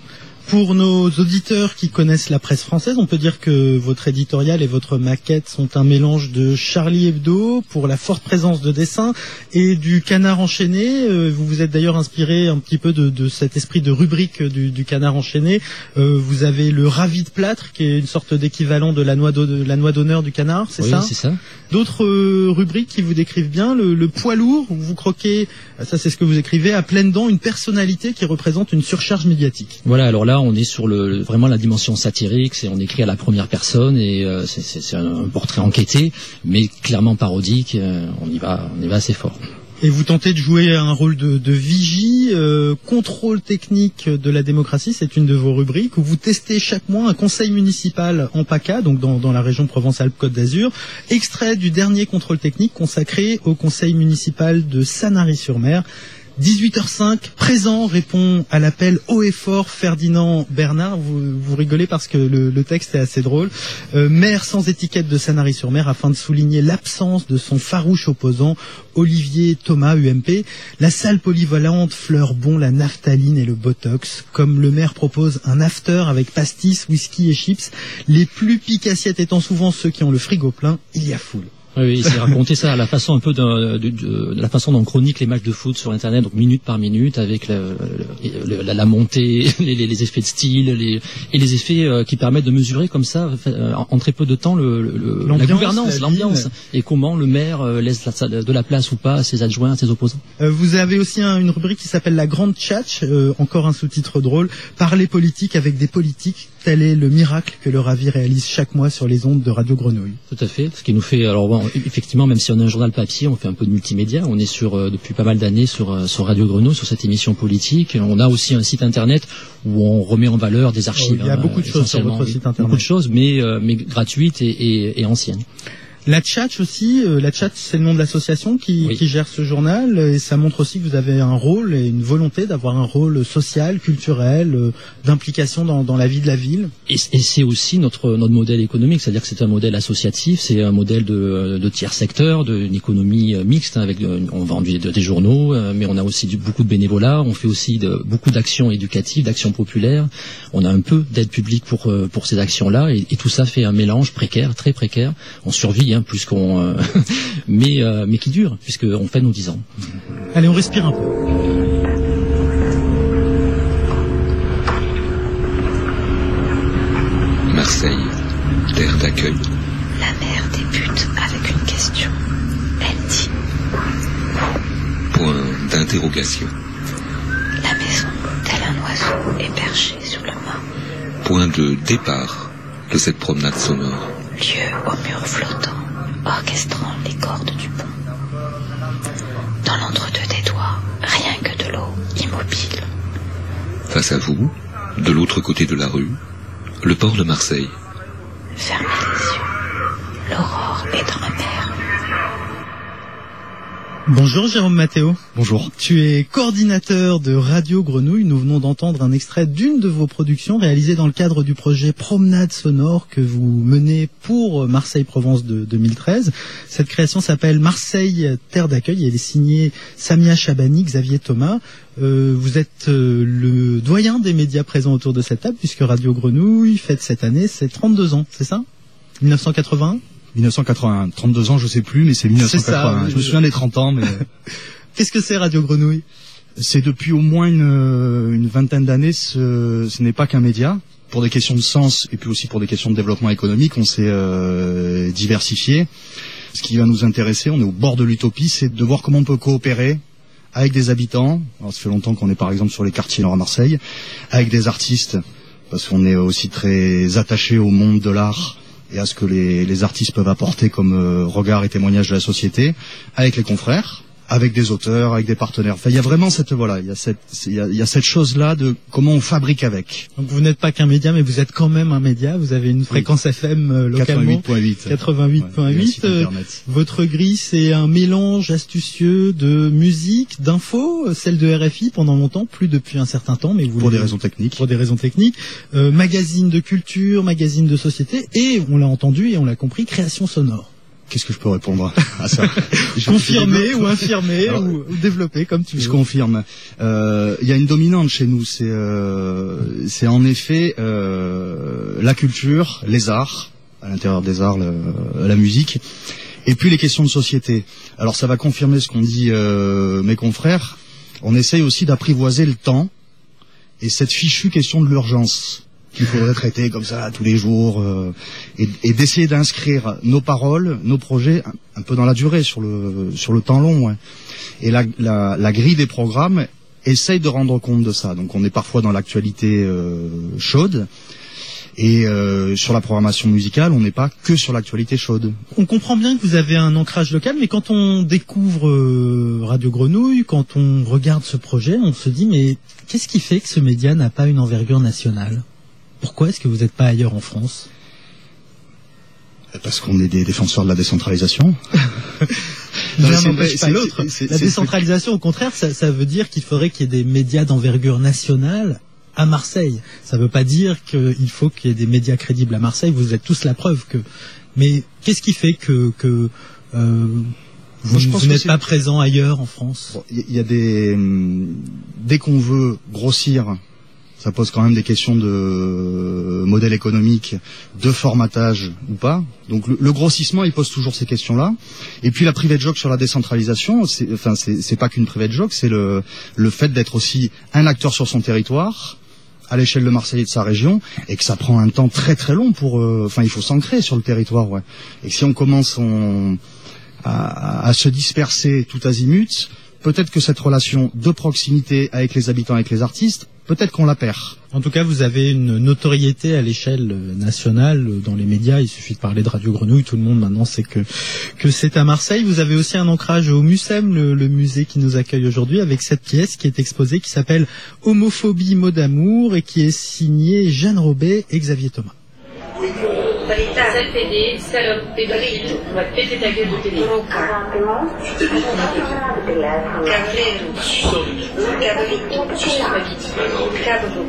Pour nos auditeurs qui connaissent la presse française, on peut dire que votre éditorial et votre maquette sont un mélange de Charlie Hebdo pour la forte présence de dessin et du Canard enchaîné. Euh, vous vous êtes d'ailleurs inspiré un petit peu de, de cet esprit de rubrique du, du Canard enchaîné. Euh, vous avez le Ravi de plâtre qui est une sorte d'équivalent de la noix de la noix d'honneur du canard, c'est oui, ça? Oui, c'est ça. D'autres euh, rubriques qui vous décrivent bien, le, le poids lourd, où vous croquez, ça c'est ce que vous écrivez, à pleines dents une personnalité qui représente une surcharge médiatique. Voilà, alors là on est sur le vraiment la dimension satirique, c'est on écrit à la première personne et euh, c'est, c'est, c'est un portrait enquêté, mais clairement parodique. Euh, on y va, on y va assez fort. Et vous tentez de jouer un rôle de, de vigie, euh, contrôle technique de la démocratie, c'est une de vos rubriques, où vous testez chaque mois un conseil municipal en PACA, donc dans, dans la région Provence-Alpes-Côte d'Azur, extrait du dernier contrôle technique consacré au conseil municipal de Sanary-sur-Mer. dix-huit heures cinq, présent, répond à l'appel haut et fort Ferdinand Bernard. Vous, vous rigolez parce que le, le texte est assez drôle. Euh, maire sans étiquette de Sanary-sur-Mer afin de souligner l'absence de son farouche opposant Olivier Thomas, U M P. La salle polyvalente fleure bon la naphtaline et le botox. Comme le maire propose un after avec pastis, whisky et chips, les plus pique-assiettes étant souvent ceux qui ont le frigo plein, il y a foule. Oui, c'est raconter ça à la façon un peu de, de, de, de la façon dont on chronique les matchs de foot sur Internet, donc minute par minute, avec le, le, la, la montée, les, les effets de style, les, et les effets euh, qui permettent de mesurer comme ça, euh, en très peu de temps, le, le, la gouvernance, la l'ambiance, et comment le maire euh, laisse la, de la place ou pas à ses adjoints, à ses opposants. Euh, vous avez aussi un, une rubrique qui s'appelle La Grande Tchatch, euh, encore un sous-titre drôle, parler politique avec des politiques. Tel est le miracle que le Ravi réalise chaque mois sur les ondes de Radio Grenouille. Tout à fait. Ce qui nous fait, alors bon, effectivement, même si on a un journal papier, on fait un peu de multimédia. On est sur euh, depuis pas mal d'années sur euh, sur Radio Grenouille, sur cette émission politique. On a aussi un site internet où on remet en valeur des archives. Oh, il y a beaucoup de choses sur votre site internet. Beaucoup de choses, mais euh, mais gratuites et, et, et anciennes. La Tchatch aussi, euh, la Tchatch c'est le nom de l'association qui, oui. qui gère ce journal, et ça montre aussi que vous avez un rôle et une volonté d'avoir un rôle social, culturel, euh, d'implication dans, dans la vie de la ville. Et, et c'est aussi notre notre modèle économique, c'est-à-dire que c'est un modèle associatif, c'est un modèle de, de tiers secteur, d'une économie mixte, avec on vend du, de, des journaux, mais on a aussi du, beaucoup de bénévolat, on fait aussi de, beaucoup d'actions éducatives, d'actions populaires, on a un peu d'aide publique pour pour ces actions-là, et, et tout ça fait un mélange précaire, très précaire. On survit plus qu'on euh, mais euh, mais qui dure puisque on fait nos dix ans. Allez, on respire un peu. Marseille, terre d'accueil. La mère débute avec une question. Elle dit point d'interrogation. La maison, tel un oiseau, est perchée sur le mât. Point de départ de cette promenade sonore. Lieu au mur flottant, orchestrant les cordes du pont. Dans l'entre-deux des doigts, rien que de l'eau immobile. Face à vous, de l'autre côté de la rue, le port de Marseille. Fermez les yeux. L'aurore est dans la mer. Bonjour Jérôme Mathéo. Bonjour. Tu es coordinateur de Radio Grenouille. Nous venons d'entendre un extrait d'une de vos productions réalisées dans le cadre du projet Promenade sonore que vous menez pour Marseille-Provence de deux mille treize. Cette création s'appelle Marseille, terre d'accueil. Elle est signée Samia Chabani, Xavier Thomas. Euh, vous êtes euh, le doyen des médias présents autour de cette table, puisque Radio Grenouille fête cette année ses trente-deux ans, c'est ça ? mille neuf cent quatre-vingt-un mille neuf cent quatre-vingt-un, trente-deux ans je sais plus, mais c'est mille neuf cent quatre-vingt-un. C'est ça, je me souviens des trente ans, mais... Qu'est-ce que c'est Radio Grenouille ? C'est depuis au moins une, une vingtaine d'années, ce, ce n'est pas qu'un média. Pour des questions de sens et puis aussi pour des questions de développement économique, on s'est euh, diversifié. Ce qui va nous intéresser, on est au bord de l'utopie, c'est de voir comment on peut coopérer avec des habitants. Alors, ça fait longtemps qu'on est par exemple sur les quartiers nord à Marseille, avec des artistes, parce qu'on est aussi très attaché au monde de l'art et à ce que les, les artistes peuvent apporter comme euh, regard et témoignage de la société, avec les confrères, avec des auteurs, avec des partenaires. Enfin, il y a vraiment cette voilà, il y a cette il y a, il y a cette chose-là de comment on fabrique avec. Donc vous n'êtes pas qu'un média, mais vous êtes quand même un média. Vous avez une fréquence oui. F M euh, localement. quatre-vingt-huit virgule huit. quatre-vingt-huit virgule huit. Euh, votre grille, c'est un mélange astucieux de musique, d'infos, celle de R F I pendant longtemps, plus depuis un certain temps, mais vous pour des raisons techniques. Pour des raisons techniques. Euh, magazine de culture, magazine de société, et on l'a entendu et on l'a compris, création sonore. Qu'est-ce que je peux répondre à ça? Confirmer ou infirmer Alors, ou, ou développer comme tu veux. Je confirme. Euh, Il y a une dominante chez nous, c'est euh, c'est en effet euh, la culture, les arts, à l'intérieur des arts, le, la musique, et puis les questions de société. Alors ça va confirmer ce qu'ont dit euh, mes confrères. On essaye aussi d'apprivoiser le temps et cette fichue question de l'urgence qu'il faudrait traiter comme ça tous les jours, euh, et, et d'essayer d'inscrire nos paroles, nos projets un, un peu dans la durée, sur le sur le temps long. Ouais. Et la, la, la grille des programmes essaye de rendre compte de ça. Donc on est parfois dans l'actualité euh, chaude, et euh, sur la programmation musicale, on n'est pas que sur l'actualité chaude. On comprend bien que vous avez un ancrage local, mais quand on découvre euh, Radio Grenouille, quand on regarde ce projet, on se dit mais qu'est-ce qui fait que ce média n'a pas une envergure nationale ? Pourquoi est-ce que vous n'êtes pas ailleurs en France? Parce qu'on est des défenseurs de la décentralisation. L'un n'empêche pas l'autre. La décentralisation, au contraire, ça, ça veut dire qu'il faudrait qu'il y ait des médias d'envergure nationale à Marseille. Ça ne veut pas dire qu'il faut qu'il y ait des médias crédibles à Marseille. Vous êtes tous la preuve que. Mais qu'est-ce qui fait que, que euh, vous, vous n'êtes pas présent ailleurs en France? Il bon, y, y a des. Dès qu'on veut grossir, ça pose quand même des questions de modèle économique, de formatage ou pas. Donc le, le grossissement, il pose toujours ces questions-là. Et puis la private joke sur la décentralisation, c'est, enfin c'est, c'est pas qu'une private joke, c'est le, le fait d'être aussi un acteur sur son territoire, à l'échelle de Marseille et de sa région, et que ça prend un temps très très long pour. Euh, enfin, il faut s'ancrer sur le territoire, ouais. Et que si on commence on, à, à se disperser tout azimut, peut-être que cette relation de proximité avec les habitants, avec les artistes, peut-être qu'on la perd. En tout cas, vous avez une notoriété à l'échelle nationale dans les médias. Il suffit de parler de Radio Grenouille. Tout le monde maintenant sait que que c'est à Marseille. Vous avez aussi un ancrage au Mucem, le, le musée qui nous accueille aujourd'hui, avec cette pièce qui est exposée, qui s'appelle Homophobie, mot d'amour, et qui est signée Jeanne Robet et Xavier Thomas. Sale pédé, salope, pédophile, on va te péter ta gueule de télé. Je te péter ta gueule. Cabrero, cabrito, spaghetti, cabro,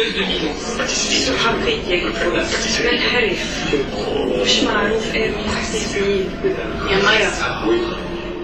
حقيت يا قلت منحرف مش معروف ايه محسسين يا مرة.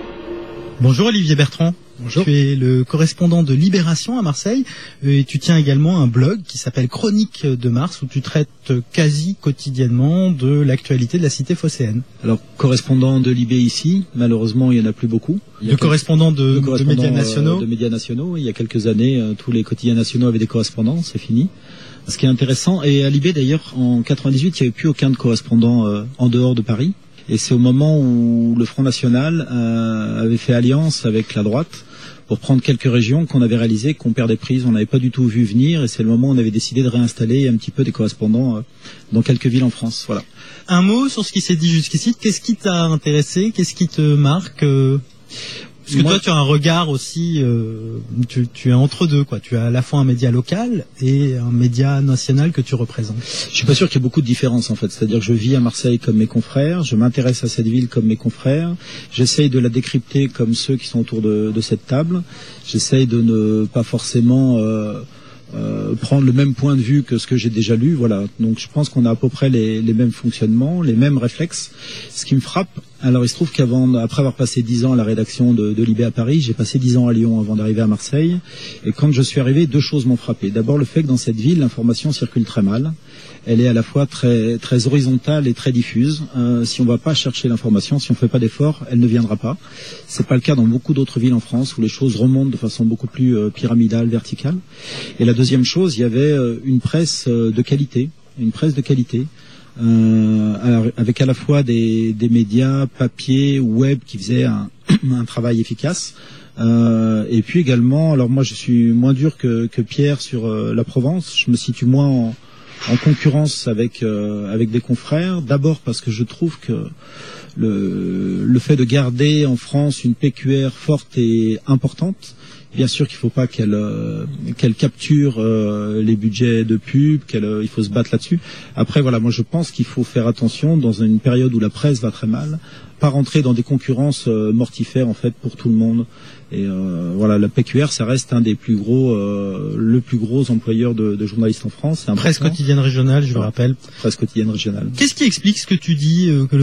Bonjour Olivier Bertrand. Bonjour. Tu es le correspondant de Libération à Marseille et tu tiens également un blog qui s'appelle Chronique de Mars où tu traites quasi quotidiennement de l'actualité de la cité phocéenne. Alors, correspondant de Libé ici, malheureusement, il n'y en a plus beaucoup. Il y a de correspondants de, de, correspondants, de médias nationaux euh, de médias nationaux. Il y a quelques années, euh, tous les quotidiens nationaux avaient des correspondants, c'est fini. Ce qui est intéressant, et à Libé d'ailleurs, en quatre-vingt-dix-huit, il n'y avait plus aucun de correspondant euh, en dehors de Paris. Et c'est au moment où le Front National euh, avait fait alliance avec la droite pour prendre quelques régions qu'on avait réalisé qu'on perdait prise, on n'avait pas du tout vu venir, et c'est le moment où on avait décidé de réinstaller un petit peu des correspondants euh, dans quelques villes en France. Voilà. Un mot sur ce qui s'est dit jusqu'ici. Qu'est-ce qui t'a intéressé? Qu'est-ce qui te marque? Parce que Moi, toi, tu as un regard aussi, euh, tu, tu es entre deux, quoi. Tu as à la fois un média local et un média national que tu représentes. Je suis pas sûr qu'il y ait beaucoup de différence, en fait. C'est-à-dire que je vis à Marseille comme mes confrères, je m'intéresse à cette ville comme mes confrères, j'essaye de la décrypter comme ceux qui sont autour de, de cette table, j'essaye de ne pas forcément euh, euh, prendre le même point de vue que ce que j'ai déjà lu, voilà. Donc je pense qu'on a à peu près les, les mêmes fonctionnements, les mêmes réflexes. Ce qui me frappe, alors il se trouve qu'avant, après avoir passé dix ans à la rédaction de, de Libé à Paris, j'ai passé dix ans à Lyon avant d'arriver à Marseille. Et quand je suis arrivé, deux choses m'ont frappé. D'abord le fait que dans cette ville, l'information circule très mal. Elle est à la fois très, très horizontale et très diffuse. Euh, si on ne va pas chercher l'information, si on ne fait pas d'efforts, elle ne viendra pas. C'est pas le cas dans beaucoup d'autres villes en France où les choses remontent de façon beaucoup plus euh, pyramidale, verticale. Et la deuxième chose, il y avait euh, une presse euh, de qualité, une presse de qualité. Euh, alors, avec à la fois des, des médias papier, web qui faisaient un, un travail efficace, euh, et puis également, alors moi je suis moins dur que, que Pierre sur euh, la Provence, je me situe moins en, en concurrence avec euh, avec des confrères. D'abord parce que je trouve que le, le fait de garder en France une P Q R forte et importante. Bien sûr qu'il ne faut pas qu'elle euh, qu'elle capture euh, les budgets de pub, qu'elle euh, il faut se battre là-dessus. Après voilà, moi je pense qu'il faut faire attention dans une période où la presse va très mal, pas rentrer dans des concurrences euh, mortifères en fait pour tout le monde. Et euh, voilà, la P Q R ça reste un des plus gros, euh, le plus gros employeur de, de journalistes en France. Presse quotidienne régionale, je le rappelle. Presse quotidienne régionale. Qu'est-ce qui explique ce que tu dis, euh, que le fait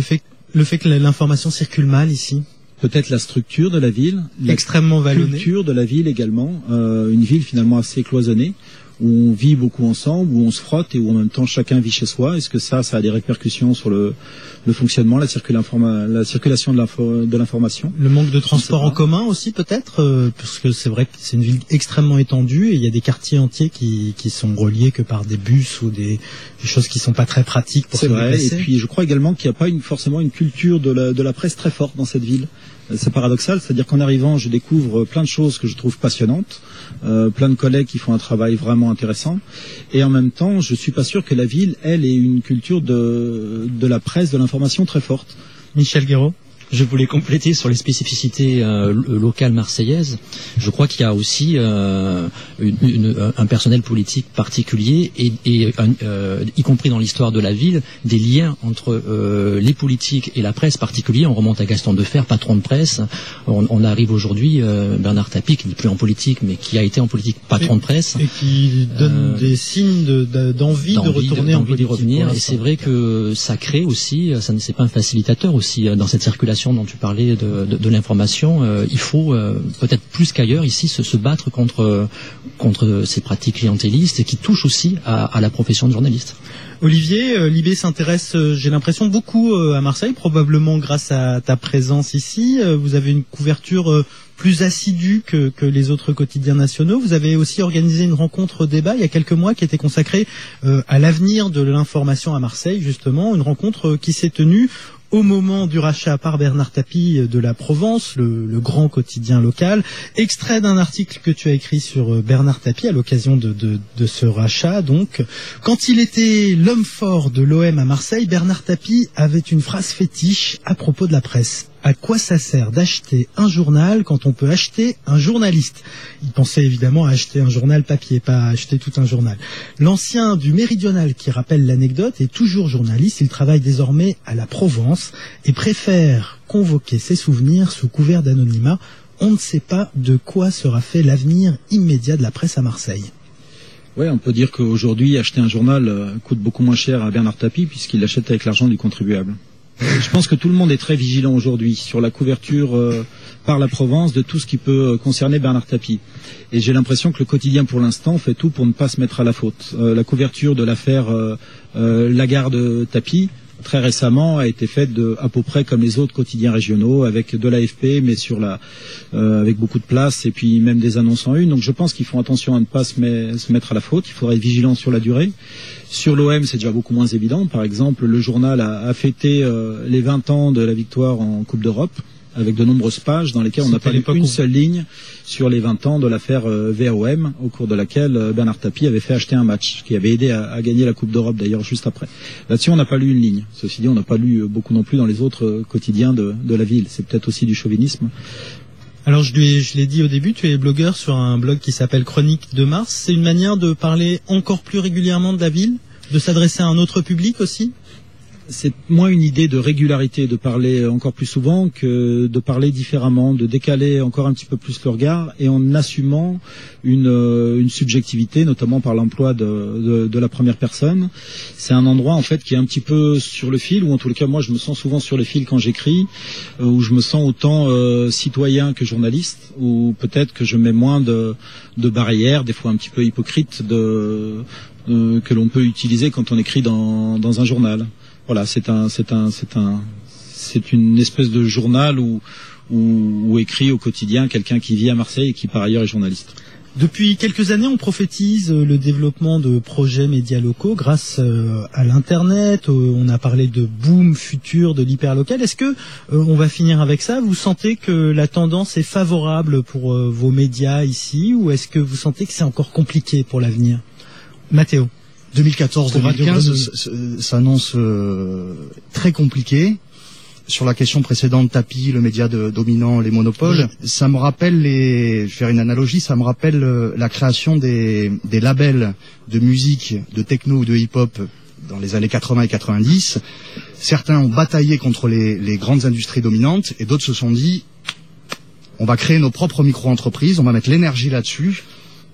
Le fait que l'information circule mal ici. Peut-être la structure de la ville, extrêmement vallonnée. La culture de la ville également, euh, une ville finalement assez cloisonnée, où on vit beaucoup ensemble, où on se frotte et où en même temps chacun vit chez soi. Est-ce que ça, ça a des répercussions sur le, le fonctionnement, la, circula- la circulation de, l'info- de l'information? Le manque de transport en commun aussi peut-être, euh, parce que c'est vrai que c'est une ville extrêmement étendue et il y a des quartiers entiers qui, qui sont reliés que par des bus ou des, des choses qui sont pas très pratiques pour se déplacer. C'est vrai, et puis je crois également qu'il n'y a pas une, forcément une culture de la, de la presse très forte dans cette ville. C'est paradoxal, c'est-à-dire qu'en arrivant, je découvre plein de choses que je trouve passionnantes, euh, plein de collègues qui font un travail vraiment intéressant, et en même temps, je suis pas sûr que la ville, elle, ait une culture de, de la presse, de l'information très forte. Michel Guéraud. Je voulais compléter sur les spécificités euh, locales marseillaises. Je crois qu'il y a aussi euh, une, une, un personnel politique particulier et, et un, euh, y compris dans l'histoire de la ville, des liens entre euh, les politiques et la presse particulier. On remonte à Gaston Defferre, patron de presse. On, on arrive aujourd'hui euh, Bernard Tapie, qui n'est plus en politique, mais qui a été en politique patron et, de presse. Et qui donne euh, des signes de, de, d'envie, d'envie de retourner de, en politique. De revenir. Et c'est vrai que ça crée aussi, ça n'est pas un facilitateur aussi dans cette circulation dont tu parlais de, de, de l'information, euh, il faut euh, peut-être plus qu'ailleurs ici se, se battre contre contre ces pratiques clientélistes et qui touchent aussi à, à la profession de journaliste. Olivier, euh, Libé s'intéresse, euh, j'ai l'impression, beaucoup euh, à Marseille, probablement grâce à ta présence ici. Euh, vous avez une couverture euh, plus assidue que, que les autres quotidiens nationaux. Vous avez aussi organisé une rencontre débat il y a quelques mois qui était consacrée euh, à l'avenir de l'information à Marseille, justement, une rencontre euh, qui s'est tenue au moment du rachat par Bernard Tapie de la Provence, le, le grand quotidien local, extrait d'un article que tu as écrit sur Bernard Tapie à l'occasion de, de, de ce rachat. Donc, quand il était l'homme fort de l'O M à Marseille, Bernard Tapie avait une phrase fétiche à propos de la presse. À quoi ça sert d'acheter un journal quand on peut acheter un journaliste? Il pensait évidemment à acheter un journal papier, pas à acheter tout un journal. L'ancien du Méridional qui rappelle l'anecdote est toujours journaliste. Il travaille désormais à la Provence et préfère convoquer ses souvenirs sous couvert d'anonymat. On ne sait pas de quoi sera fait l'avenir immédiat de la presse à Marseille. Oui, on peut dire qu'aujourd'hui, acheter un journal euh, coûte beaucoup moins cher à Bernard Tapie puisqu'il l'achète avec l'argent du contribuable. Je pense que tout le monde est très vigilant aujourd'hui sur la couverture euh, par la Provence de tout ce qui peut euh, concerner Bernard Tapie. Et j'ai l'impression que le quotidien, pour l'instant, fait tout pour ne pas se mettre à la faute. Euh, la couverture de l'affaire euh, euh, Lagarde-Tapie, très récemment, a été faite de, à peu près comme les autres quotidiens régionaux, avec de l'A F P, mais sur la, euh, avec beaucoup de place, et puis même des annonces en une. Donc je pense qu'ils font attention à ne pas se, met, se mettre à la faute. Il faudrait être vigilant sur la durée. Sur l'O M, c'est déjà beaucoup moins évident. Par exemple, le journal a, a fêté euh, les vingt ans de la victoire en Coupe d'Europe, avec de nombreuses pages dans lesquelles on n'a pas lu une seule ligne sur les vingt ans de l'affaire euh, V A O M, au cours de laquelle euh, Bernard Tapie avait fait acheter un match, qui avait aidé à, à gagner la Coupe d'Europe d'ailleurs juste après. Là-dessus, on n'a pas lu une ligne. Ceci dit, on n'a pas lu beaucoup non plus dans les autres euh, quotidiens de, de la ville. C'est peut-être aussi du chauvinisme. Alors je, lui ai, je l'ai dit au début, tu es blogueur sur un blog qui s'appelle Chronique de Mars. C'est une manière de parler encore plus régulièrement de la ville, de s'adresser à un autre public aussi? C'est moins une idée de régularité, de parler encore plus souvent que de parler différemment, de décaler encore un petit peu plus le regard et en assumant une, une subjectivité, notamment par l'emploi de, de, de la première personne. C'est un endroit en fait qui est un petit peu sur le fil, ou en tout cas moi je me sens souvent sur le fil quand j'écris, euh, où je me sens autant euh, citoyen que journaliste, ou peut-être que je mets moins de, de barrières, des fois un petit peu hypocrites, de, euh, que l'on peut utiliser quand on écrit dans, dans un journal. Voilà, c'est un, c'est un, c'est un, c'est une espèce de journal où, où, où écrit au quotidien quelqu'un qui vit à Marseille et qui par ailleurs est journaliste. Depuis quelques années, on prophétise le développement de projets médias locaux grâce à l'internet. On a parlé de boom futur, de l'hyperlocal. Est-ce que on va finir avec ça? Vous sentez que la tendance est favorable pour vos médias ici, ou est-ce que vous sentez que c'est encore compliqué pour l'avenir? Mathéo. deux mille quatorze deux mille quinze s'annonce euh, très compliqué. Sur la question précédente, Tapie, le média de, dominant les monopoles, ça me rappelle les, je vais faire une analogie, ça me rappelle euh, la création des, des labels de musique, de techno ou de hip-hop dans les années quatre-vingts et quatre-vingt-dix. Certains ont bataillé contre les, les grandes industries dominantes et d'autres se sont dit, on va créer nos propres micro-entreprises, on va mettre l'énergie là-dessus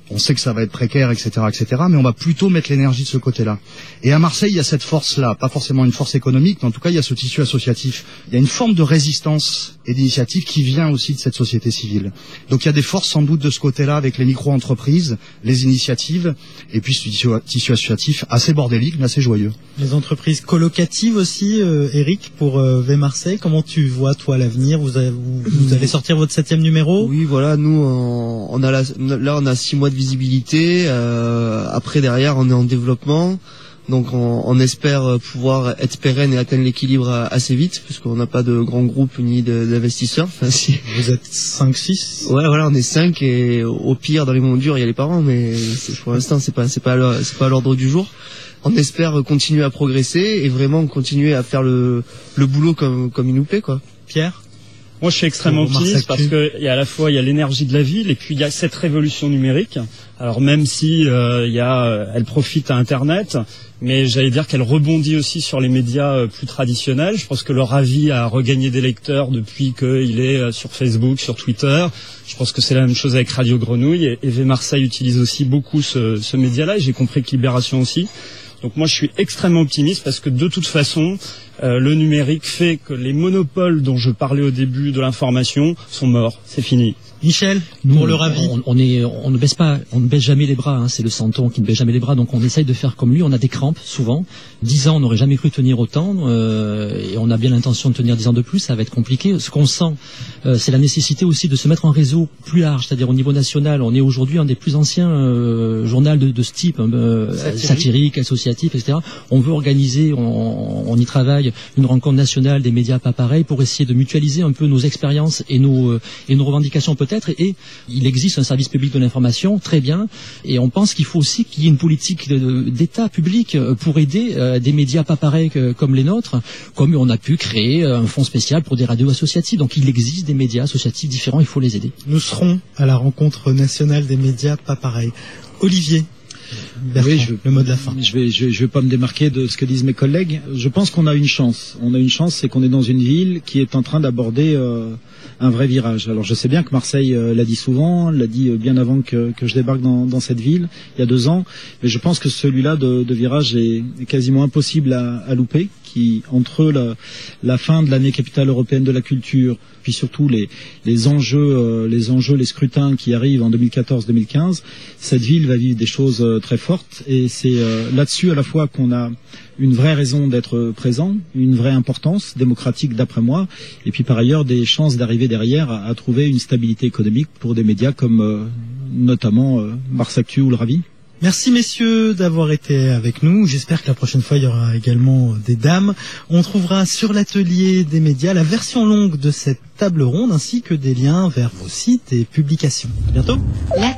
on sait que ça va être précaire, et cetera, et cetera, mais on va plutôt mettre l'énergie de ce côté-là. Et à Marseille, il y a cette force-là, pas forcément une force économique, mais en tout cas, il y a ce tissu associatif. Il y a une forme de résistance et d'initiative qui vient aussi de cette société civile. Donc il y a des forces sans doute de ce côté-là avec les micro-entreprises, les initiatives, et puis ce tissu, tissu associatif assez bordélique, mais assez joyeux. Les entreprises collocatives aussi, euh, Eric, pour euh, V Marseille, comment tu vois toi l'avenir? Vous, avez, vous, vous allez sortir votre septième numéro? Oui, voilà, nous on, on a la, là on a six mois de visibilité. Euh, après derrière on est en développement. Donc on, on espère pouvoir être pérenne et atteindre l'équilibre assez vite, parce qu'on n'a pas de grand groupe ni de, d'investisseurs. Enfin, si... Vous êtes cinq six? Ouais, voilà, on est cinq et au pire, dans les moments durs, il y a les parents, mais c'est, pour l'instant, c'est pas, c'est pas, à c'est pas à l'ordre du jour. On espère continuer à progresser et vraiment continuer à faire le, le boulot comme, comme il nous plaît, quoi. Pierre? Moi, je suis extrêmement optimiste parce que il y a à la fois il y a l'énergie de la ville et puis il y a cette révolution numérique. Alors même si euh, il y a, elle profite à Internet, mais j'allais dire qu'elle rebondit aussi sur les médias euh, plus traditionnels. Je pense que leur avis a regagné des lecteurs depuis qu'il est euh, sur Facebook, sur Twitter. Je pense que c'est la même chose avec Radio Grenouille et, et V Marseille utilise aussi beaucoup ce, ce média-là. Et j'ai compris que Libération aussi. Donc moi, je suis extrêmement optimiste parce que de toute façon, euh, le numérique fait que les monopoles dont je parlais au début de l'information sont morts. C'est fini. Michel, Nous, pour le ravi. On, on, est, on ne baisse pas, on ne baisse jamais les bras. Hein, c'est le Santon qui ne baisse jamais les bras. Donc on essaye de faire comme lui. On a des crampes souvent. Dix ans, on n'aurait jamais cru tenir autant. Euh, et on a bien l'intention de tenir dix ans de plus. Ça va être compliqué. Ce qu'on sent, euh, c'est la nécessité aussi de se mettre en réseau plus large, c'est-à-dire au niveau national. On est aujourd'hui un des plus anciens euh, journaux de, de ce type, euh, satirique. satirique, associatif, et cetera. On veut organiser, on, on y travaille, une rencontre nationale des médias pas pareils pour essayer de mutualiser un peu nos expériences et nos euh, et nos revendications peut-être. Et, et il existe un service public de l'information, très bien. Et on pense qu'il faut aussi qu'il y ait une politique de, d'État public pour aider euh, des médias pas pareils que, comme les nôtres, comme on a pu créer un fonds spécial pour des radios associatives. Donc il existe des médias associatifs différents, il faut les aider. Nous serons à la rencontre nationale des médias pas pareils. Olivier Bertrand, oui, je, le mot de la fin. Je vais, je, je vais pas me démarquer de ce que disent mes collègues. Je pense qu'on a une chance. On a une chance, c'est qu'on est dans une ville qui est en train d'aborder euh, un vrai virage. Alors je sais bien que Marseille euh, l'a dit souvent, l'a dit euh, bien avant que, que je débarque dans, dans cette ville, il y a deux ans. Mais je pense que celui-là de, de virage est, est quasiment impossible à, à louper. Qui, entre la, la fin de l'année capitale européenne de la culture, puis surtout les, les enjeux, euh, les enjeux, les scrutins qui arrivent en deux mille quatorze deux mille quinze, cette ville va vivre des choses euh, très fortes. Et c'est euh, là-dessus à la fois qu'on a une vraie raison d'être présent, une vraie importance démocratique d'après moi, et puis par ailleurs des chances d'arriver derrière à, à trouver une stabilité économique pour des médias comme euh, notamment euh, Mars Actu ou Le Ravi. Merci messieurs d'avoir été avec nous. J'espère que la prochaine fois il y aura également des dames. On trouvera sur l'atelier des médias la version longue de cette table ronde ainsi que des liens vers vos sites et publications. À bientôt. La...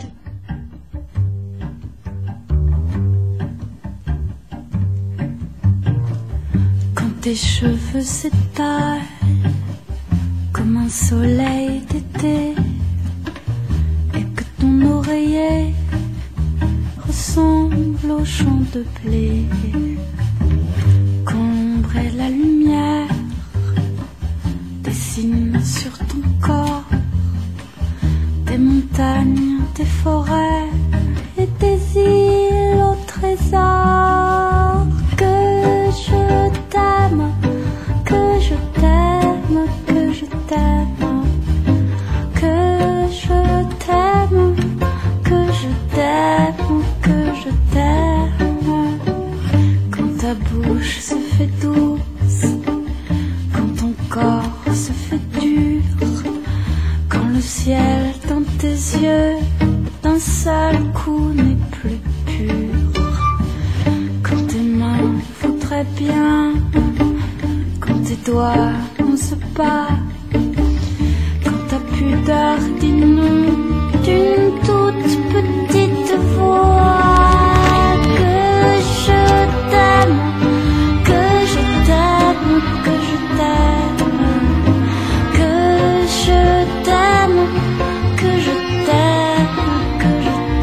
Quand tes cheveux s'étalent comme un soleil d'été et que ton oreiller ressemble au champ de blé, quand l'ombre et la lumière dessinent sur ton corps des montagnes, des forêts et des îles au trésor. Que je t'aime, que je t'aime, que je t'aime, que je t'aime, que je t'aime, que je t'aime. Quand ta bouche se fait douce, quand ton corps se fait dur, quand le ciel dans tes yeux d'un seul coup n'est plus pur, quand tes mains voudraient bien, quand tes doigts n'osent pas, quand ta pudeur dit non d'une toute petite voix. Que je t'aime, que je t'aime, que je t'aime, que je t'aime, que je t'aime, que je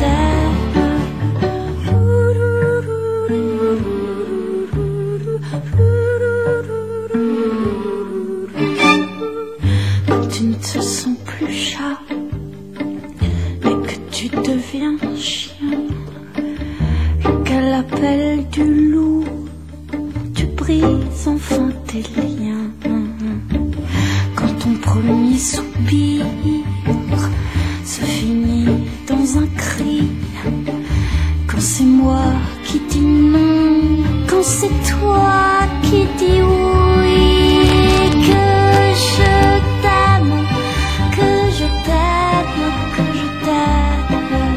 t'aime. Tu ne te sens plus chat, mais tu deviens chien. Qu'à l'appel du loup, tu brises enfin tes liens. Quand ton premier soupir se finit dans un cri, quand c'est moi qui dis non, quand c'est toi qui dis oui, que je t'aime, que je t'aime, que je t'aime,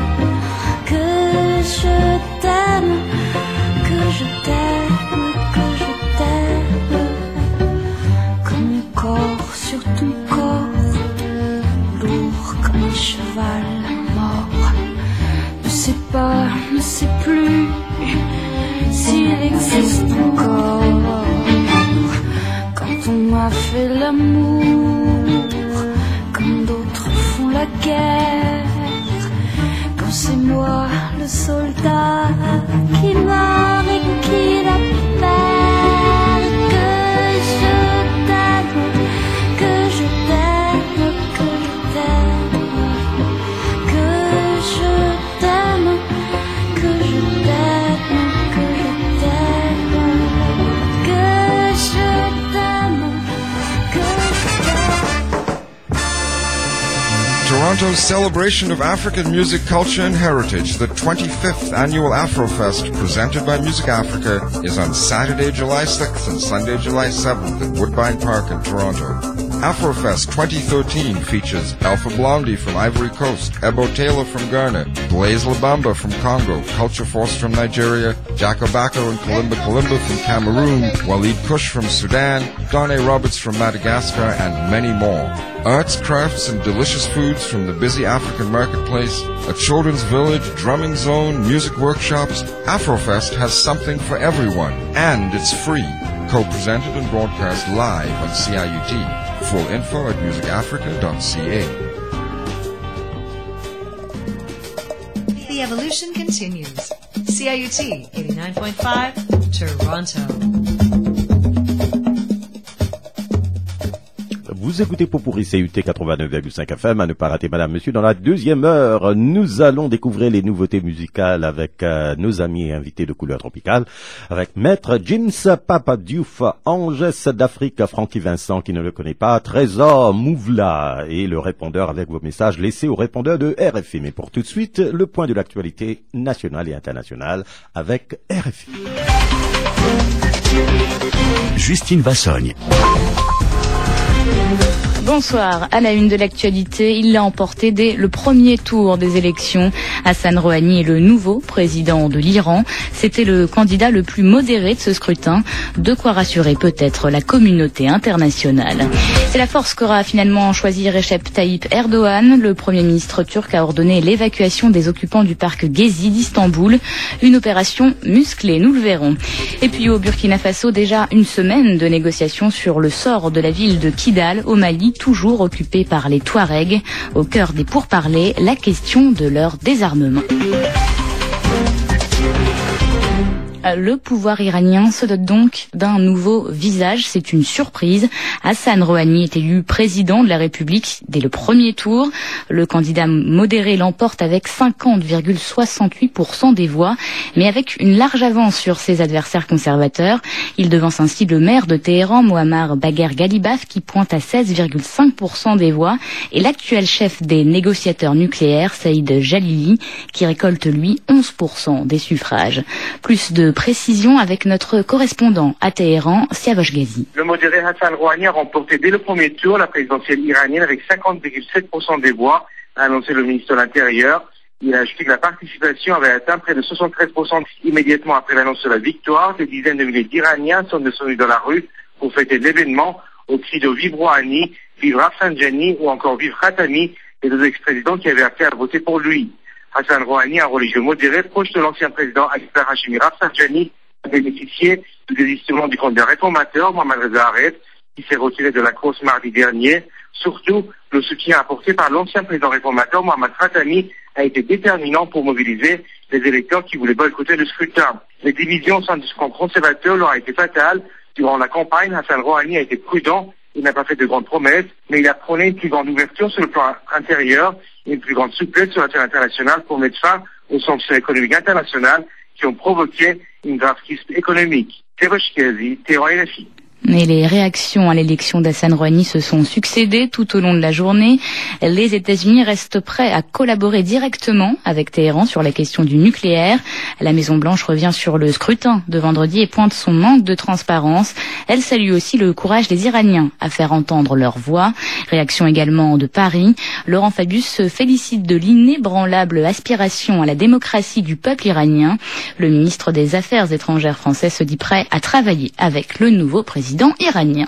que je t'aime, que je t'aime, que je t'aime, comme mon corps sur ton corps, lourd comme un cheval mort, ne sais pas, ne sais plus s'il existe encore. Quand on m'a fait l'amour, comme d'autres font la guerre, quand c'est moi le soldat qui meurt et qui la perd, que je t'aime, que je t'aime, que je t'aime, que je t'aime, que je t'aime, que je t'aime, que je t'aime, que je t'aime. Toronto's celebration of African music, culture and heritage, the twenty-fifth annual Afrofest, presented by Music Africa, is on Saturday, July sixth and Sunday, July seventh at Woodbine Park in Toronto. Afrofest twenty thirteen features Alpha Blondy from Ivory Coast, Ebo Taylor from Ghana, Blaze Labamba from Congo, Culture Force from Nigeria, Jacko Bako and Kalimba Kalimba from Cameroon, Walid Kush from Sudan, Donne Roberts from Madagascar, and many more. Arts, crafts, and delicious foods from the busy African marketplace, a children's village, drumming zone, music workshops. Afrofest has something for everyone, and it's free. Co-presented and broadcast live on C I U T. Full info at music africa dot c a. The evolution continues. C I U T eighty-nine point five, Toronto. Vous écoutez Popurri C U T quatre-vingt-neuf virgule cinq F M, à ne pas rater madame, monsieur. Dans la deuxième heure, nous allons découvrir les nouveautés musicales avec euh, nos amis et invités de couleur tropicale, avec Maître James Papa Diouf, Anges d'Afrique, Francky Vincent qui ne le connaît pas, Trésor Mouvla et le répondeur avec vos messages laissés au répondeur de R F I. Mais pour tout de suite, le point de l'actualité nationale et internationale avec R F I. Justine Vassogne. Bonsoir. À la une de l'actualité, il l'a emporté dès le premier tour des élections. Hassan Rouhani est le nouveau président de l'Iran. C'était le candidat le plus modéré de ce scrutin. De quoi rassurer peut-être la communauté internationale. C'est la force qu'aura finalement choisi Recep Tayyip Erdogan. Le premier ministre turc a ordonné l'évacuation des occupants du parc Gezi d'Istanbul. Une opération musclée, nous le verrons. Et puis au Burkina Faso, déjà une semaine de négociations sur le sort de la ville de Kidal au Mali, toujours occupée par les Touaregs. Au cœur des pourparlers, la question de leur désarmement. Le pouvoir iranien se dote donc d'un nouveau visage. C'est une surprise. Hassan Rouhani est élu président de la République dès le premier tour. Le candidat modéré l'emporte avec cinquante virgule soixante-huit pour cent des voix, mais avec une large avance sur ses adversaires conservateurs. Il devance ainsi le maire de Téhéran, Mohammad Bagher Ghalibaf, qui pointe à seize virgule cinq pour cent des voix, et l'actuel chef des négociateurs nucléaires, Saïd Jalili, qui récolte lui onze pour cent des suffrages. Plus de précision avec notre correspondant à Téhéran, Siavosh Ghazi. Le modéré Hassan Rouhani a remporté dès le premier tour la présidentielle iranienne avec cinquante virgule sept pour cent des voix, a annoncé le ministre de l'Intérieur. Il a ajouté que la participation avait atteint près de soixante-treize pour cent immédiatement après l'annonce de la victoire. Des dizaines de milliers d'Iraniens sont descendus dans la rue pour fêter l'événement au cri de Vive Rouhani, Vive Rafsanjani ou encore Vive Khatami, les deux ex-présidents qui avaient appelé à voter pour lui. Hassan Rouhani, un religieux modéré, proche de l'ancien président Akbar Hashemi Rafsanjani, a bénéficié du désistement du candidat réformateur Mohammad Reza Aref, qui s'est retiré de la course mardi dernier. Surtout, le soutien apporté par l'ancien président réformateur Mohammad Khatami a été déterminant pour mobiliser les électeurs qui voulaient boycotter le scrutin. Les divisions au sein du camp conservateur leur a été fatales. Durant la campagne, Hassan Rouhani a été prudent il n'a pas fait de grandes promesses, mais il a prôné une plus grande ouverture sur le plan intérieur, une plus grande souplesse sur la scène internationale pour mettre fin aux sanctions économiques internationales qui ont provoqué une grave crise économique. Thérochkiazi, Téhéran R F I. Et les réactions à l'élection d'Hassan Rouhani se sont succédées tout au long de la journée. Les États-Unis restent prêts à collaborer directement avec Téhéran sur la question du nucléaire. La Maison-Blanche revient sur le scrutin de vendredi et pointe son manque de transparence. Elle salue aussi le courage des Iraniens à faire entendre leur voix. Réaction également de Paris. Laurent Fabius se félicite de l'inébranlable aspiration à la démocratie du peuple iranien. Le ministre des Affaires étrangères français se dit prêt à travailler avec le nouveau président iranien.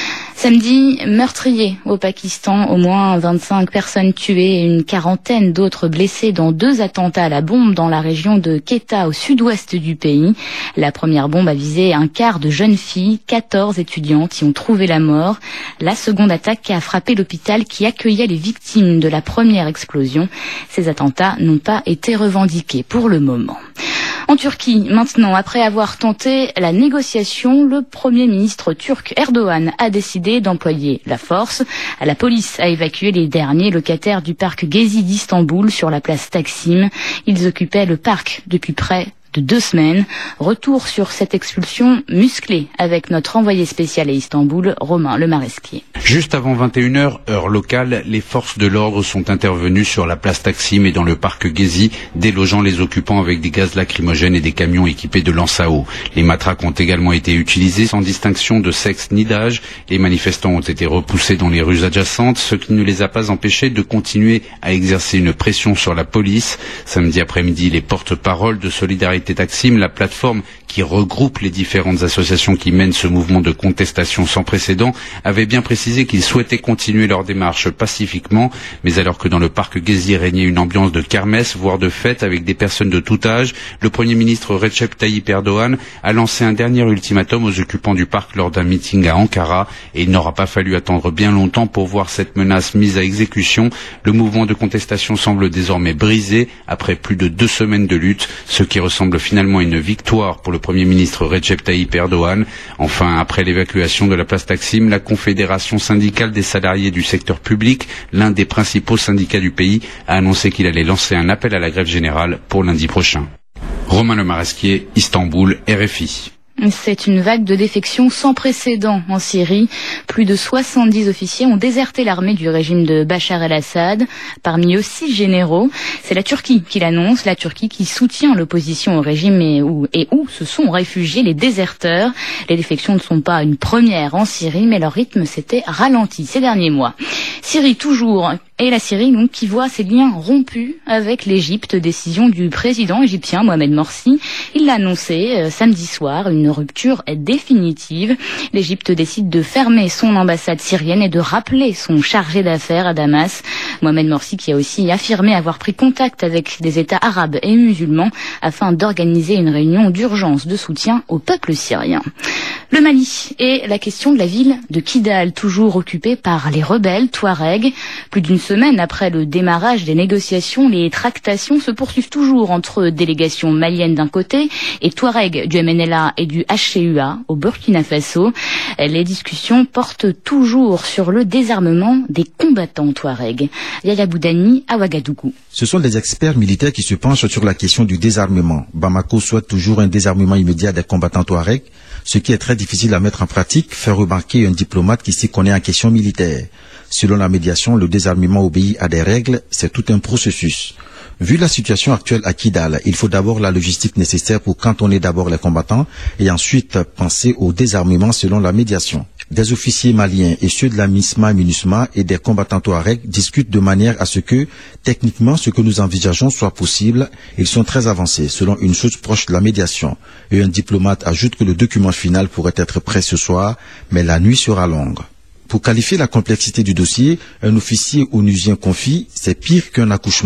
Samedi, meurtrier au Pakistan, au moins vingt-cinq personnes tuées et une quarantaine d'autres blessées dans deux attentats à la bombe dans la région de Quetta au sud-ouest du pays. La première bombe a visé un quart de jeunes filles, quatorze étudiantes y ont trouvé la mort. La seconde attaque a frappé l'hôpital qui accueillait les victimes de la première explosion. Ces attentats n'ont pas été revendiqués pour le moment. En Turquie, maintenant, après avoir tenté la négociation, le Premier ministre turc Erdogan a décidé d'employer la force. La police a évacué les derniers locataires du parc Gezi d'Istanbul sur la place Taksim. Ils occupaient le parc depuis près de deux semaines. Retour sur cette expulsion musclée avec notre envoyé spécial à Istanbul, Romain Lemaresquier. Juste avant vingt et une heures, heure locale, les forces de l'ordre sont intervenues sur la place Taksim et dans le parc Gezi, délogeant les occupants avec des gaz lacrymogènes et des camions équipés de lances à eau. Les matraques ont également été utilisées sans distinction de sexe ni d'âge. Les manifestants ont été repoussés dans les rues adjacentes, ce qui ne les a pas empêchés de continuer à exercer une pression sur la police. Samedi après-midi, les porte-paroles de Solidarité Taksim, la plateforme qui regroupe les différentes associations qui mènent ce mouvement de contestation sans précédent, avaient bien précisé qu'ils souhaitaient continuer leur démarche pacifiquement, mais alors que dans le parc Gezi régnait une ambiance de kermesse, voire de fête avec des personnes de tout âge, le Premier ministre Recep Tayyip Erdogan a lancé un dernier ultimatum aux occupants du parc lors d'un meeting à Ankara, et il n'aura pas fallu attendre bien longtemps pour voir cette menace mise à exécution. Le mouvement de contestation semble désormais brisé après plus de deux semaines de lutte, ce qui ressemble finalement à une victoire pour le Premier ministre Recep Tayyip Erdogan. Enfin, après l'évacuation de la place Taksim, la Confédération syndicale des salariés du secteur public, l'un des principaux syndicats du pays, a annoncé qu'il allait lancer un appel à la grève générale pour lundi prochain. Romain Lemaresquier, Istanbul, R F I. C'est une vague de défection sans précédent en Syrie. Plus de soixante-dix officiers ont déserté l'armée du régime de Bachar el-Assad. Parmi eux, six généraux. C'est la Turquie qui l'annonce, la Turquie qui soutient l'opposition au régime et où, et où se sont réfugiés les déserteurs. Les défections ne sont pas une première en Syrie, mais leur rythme s'était ralenti ces derniers mois. Syrie toujours. Et la Syrie, donc, qui voit ses liens rompus avec l'Égypte, décision du président égyptien Mohamed Morsi. Il l'a annoncé euh, samedi soir, une rupture définitive. L'Égypte décide de fermer son ambassade syrienne et de rappeler son chargé d'affaires à Damas. Mohamed Morsi qui a aussi affirmé avoir pris contact avec des États arabes et musulmans afin d'organiser une réunion d'urgence de soutien au peuple syrien. Le Mali et la question de la ville de Kidal, toujours occupée par les rebelles touaregs. Plus d'une semaine après le démarrage des négociations, les tractations se poursuivent toujours entre délégations maliennes d'un côté et touaregs du M N L A et du H C U A au Burkina Faso. Les discussions portent toujours sur le désarmement des combattants touaregs. Yaya Boudani à Ouagadougou. Ce sont des experts militaires qui se penchent sur la question du désarmement. Bamako souhaite toujours un désarmement immédiat des combattants touaregs, ce qui est très difficile à mettre en pratique, fait remarquer un diplomate qui s'y connaît en question militaire. Selon la médiation, le désarmement obéit à des règles, c'est tout un processus. Vu la situation actuelle à Kidal, il faut d'abord la logistique nécessaire pour cantonner d'abord les combattants et ensuite penser au désarmement selon la médiation. Des officiers maliens et ceux de la MISMA, MINUSMA et des combattants touaregs discutent de manière à ce que, techniquement, ce que nous envisageons soit possible. Ils sont très avancés, selon une source proche de la médiation. Et un diplomate ajoute que le document final pourrait être prêt ce soir, mais la nuit sera longue. Pour qualifier la complexité du dossier, un officier onusien confie, c'est pire qu'un accouchement.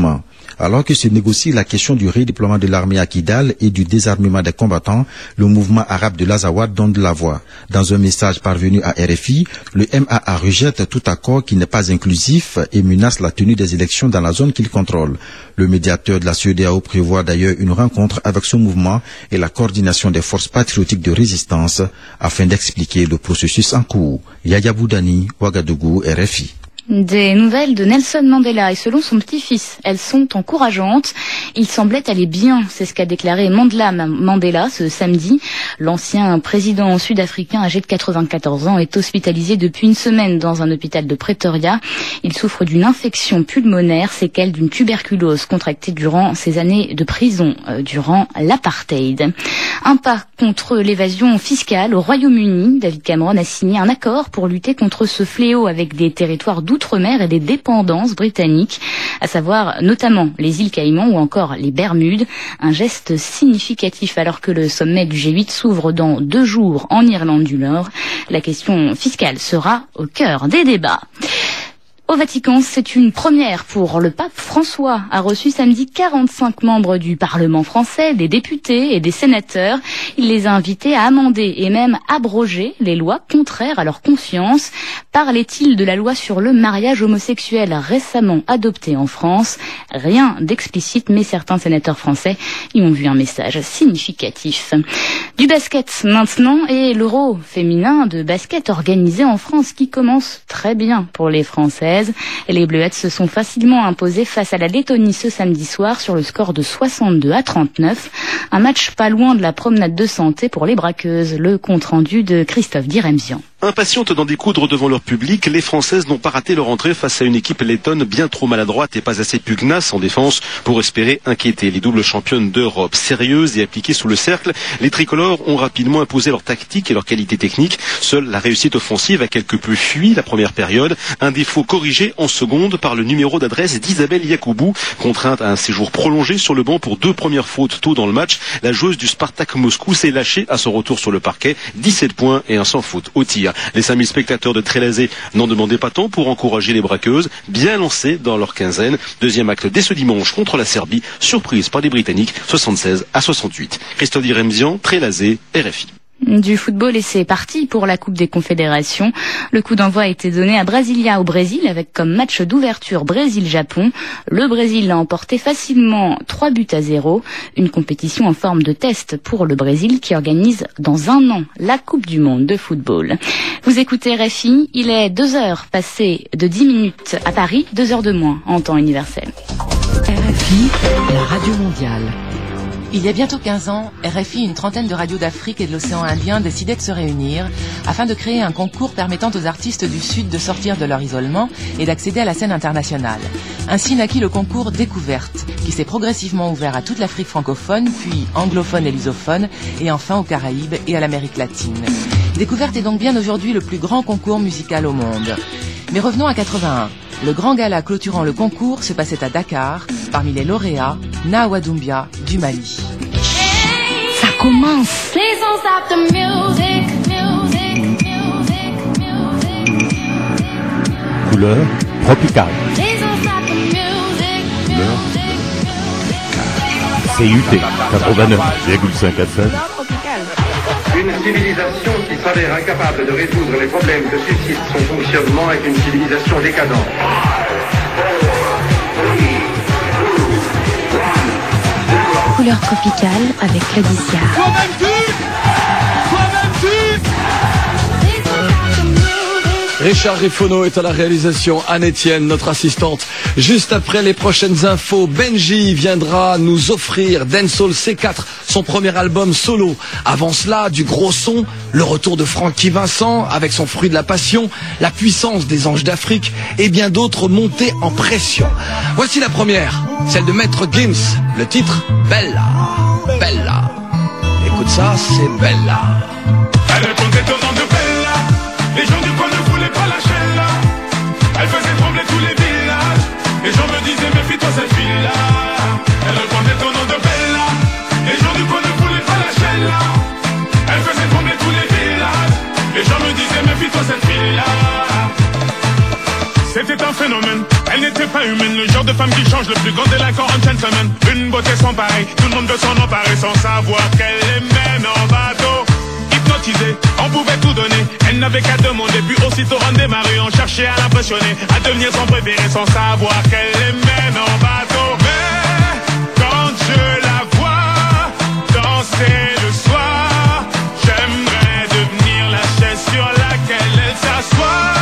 Alors que se négocie la question du redéploiement de l'armée à Kidal et du désarmement des combattants, le mouvement arabe de l'Azawad donne de la voix. Dans un message parvenu à R F I, le M A A rejette tout accord qui n'est pas inclusif et menace la tenue des élections dans la zone qu'il contrôle. Le médiateur de la C E D E A O prévoit d'ailleurs une rencontre avec ce mouvement et la coordination des forces patriotiques de résistance afin d'expliquer le processus en cours. Yaya Boudani, Ouagadougou, R F I. Des nouvelles de Nelson Mandela et selon son petit-fils, elles sont encourageantes. Il semblait aller bien, c'est ce qu'a déclaré Mandela Mandela ce samedi. L'ancien président sud-africain âgé de quatre-vingt-quatorze ans est hospitalisé depuis une semaine dans un hôpital de Pretoria. Il souffre d'une infection pulmonaire, séquelle d'une tuberculose contractée durant ses années de prison, euh, durant l'apartheid. Un pas contre l'évasion fiscale au Royaume-Uni. David Cameron a signé un accord pour lutter contre ce fléau avec des territoires d'outre-mer et des dépendances britanniques, à savoir notamment les îles Caïmans ou encore les Bermudes. Un geste significatif alors que le sommet du G huit s'ouvre dans deux jours en Irlande du Nord. La question fiscale sera au cœur des débats. Au Vatican, c'est une première pour le pape. François a reçu samedi quarante-cinq membres du Parlement français, des députés et des sénateurs. Il les a invités à amender et même abroger les lois contraires à leur conscience. Parlait-il de la loi sur le mariage homosexuel récemment adoptée en France? Rien d'explicite, mais certains sénateurs français y ont vu un message significatif. Du basket maintenant et l'Euro féminin de basket organisé en France qui commence très bien pour les Françaises. Les Bleuettes se sont facilement imposées face à la Lettonie ce samedi soir sur le score de soixante-deux à trente-neuf. Un match pas loin de la promenade de santé pour les braqueuses. Le compte-rendu de Christophe Diremzian. Impatientes d'en découdre devant leur public, les Françaises n'ont pas raté leur entrée face à une équipe lettonne bien trop maladroite et pas assez pugnace en défense pour espérer inquiéter les doubles championnes d'Europe. Sérieuses et appliquées sous le cercle, les tricolores ont rapidement imposé leur tactique et leur qualité technique. Seule la réussite offensive a quelque peu fui la première période, un défaut corrigé en seconde par le numéro d'adresse d'Isabelle Yacoubou, contrainte à un séjour prolongé sur le banc pour deux premières fautes tôt dans le match. La joueuse du Spartak Moscou s'est lâchée à son retour sur le parquet, dix-sept points et un sans faute au tir. Les cinq mille spectateurs de Trélazé n'en demandaient pas tant pour encourager les braqueuses, bien lancées dans leur quinzaine. Deuxième acte dès ce dimanche contre la Serbie, surprise par les Britanniques, soixante-seize à soixante-huit. Christophe Diremzian, Trélazé, R F I. Du football et c'est parti pour la Coupe des Confédérations. Le coup d'envoi a été donné à Brasilia au Brésil avec comme match d'ouverture Brésil-Japon. Le Brésil a emporté facilement trois buts à zéro. Une compétition en forme de test pour le Brésil qui organise dans un an la Coupe du Monde de football. Vous écoutez R F I, il est deux heures passées de dix minutes à Paris, deux heures de moins en temps universel. R F I, la radio mondiale. Il y a bientôt quinze ans, R F I, une trentaine de radios d'Afrique et de l'océan Indien décidaient de se réunir afin de créer un concours permettant aux artistes du Sud de sortir de leur isolement et d'accéder à la scène internationale. Ainsi naquit le concours Découverte, qui s'est progressivement ouvert à toute l'Afrique francophone, puis anglophone et lusophone, et enfin aux Caraïbes et à l'Amérique latine. Découverte est donc bien aujourd'hui le plus grand concours musical au monde. Mais revenons à quatre-vingt-un. Le grand gala clôturant le concours se passait à Dakar, parmi les lauréats, Nawa Doumbia du Mali. Ça commence. Couleur tropicale. Couleur C U T quatre-vingt-neuf virgule cinq F M. Une civilisation qui s'avère incapable de résoudre les problèmes que suscite son fonctionnement est une civilisation décadente. Couleur tropicale avec Claudicia. Richard Riffono est à la réalisation, Anne-Étienne, notre assistante. Juste après les prochaines infos, Benji viendra nous offrir Dancehall C quatre, son premier album solo. Avant cela, du gros son, le retour de Francky Vincent avec son Fruit de la Passion, la puissance des Anges d'Afrique et bien d'autres montées en pression. Voici la première, celle de Maître Gims, le titre Bella, Bella. Écoute ça, c'est Bella. Elle répondait au nom de Bella. Les gens du coin ne voulaient pas lâcher là. Elle faisait trembler tous les villages. Les gens me disaient méfie-toi cette fille-là. Elle répondait au nom de Bella. Les gens du coin ne voulaient pas lâcher là. Elle faisait trembler tous les villages. Les gens me disaient méfie-toi cette fille-là. C'était un phénomène. Elle n'était pas humaine, le genre de femme qui change, le plus grand délinquant en gentleman. Une beauté sans pareil, tout le monde veut s'en emparer sans savoir qu'elle aimait en bateau. Hypnotisée, on pouvait tout donner, elle n'avait qu'à demander, puis aussitôt redémarrer, on cherchait à l'impressionner, à devenir son préféré sans savoir qu'elle aimait en bateau. Mais quand je la vois danser le soir, j'aimerais devenir la chaise sur laquelle elle s'assoit.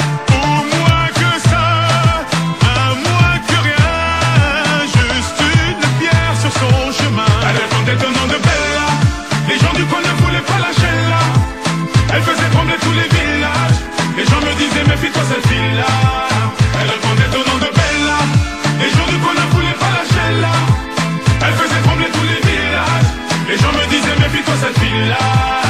Elle faisait trembler tous les villages. Les gens me disaient méfie-toi cette fille-là. Elle répondait au nom de Bella. Les gens du coin ne voulaient pas lâcher là. Elle faisait trembler tous les villages. Les gens me disaient méfie-toi cette fille-là.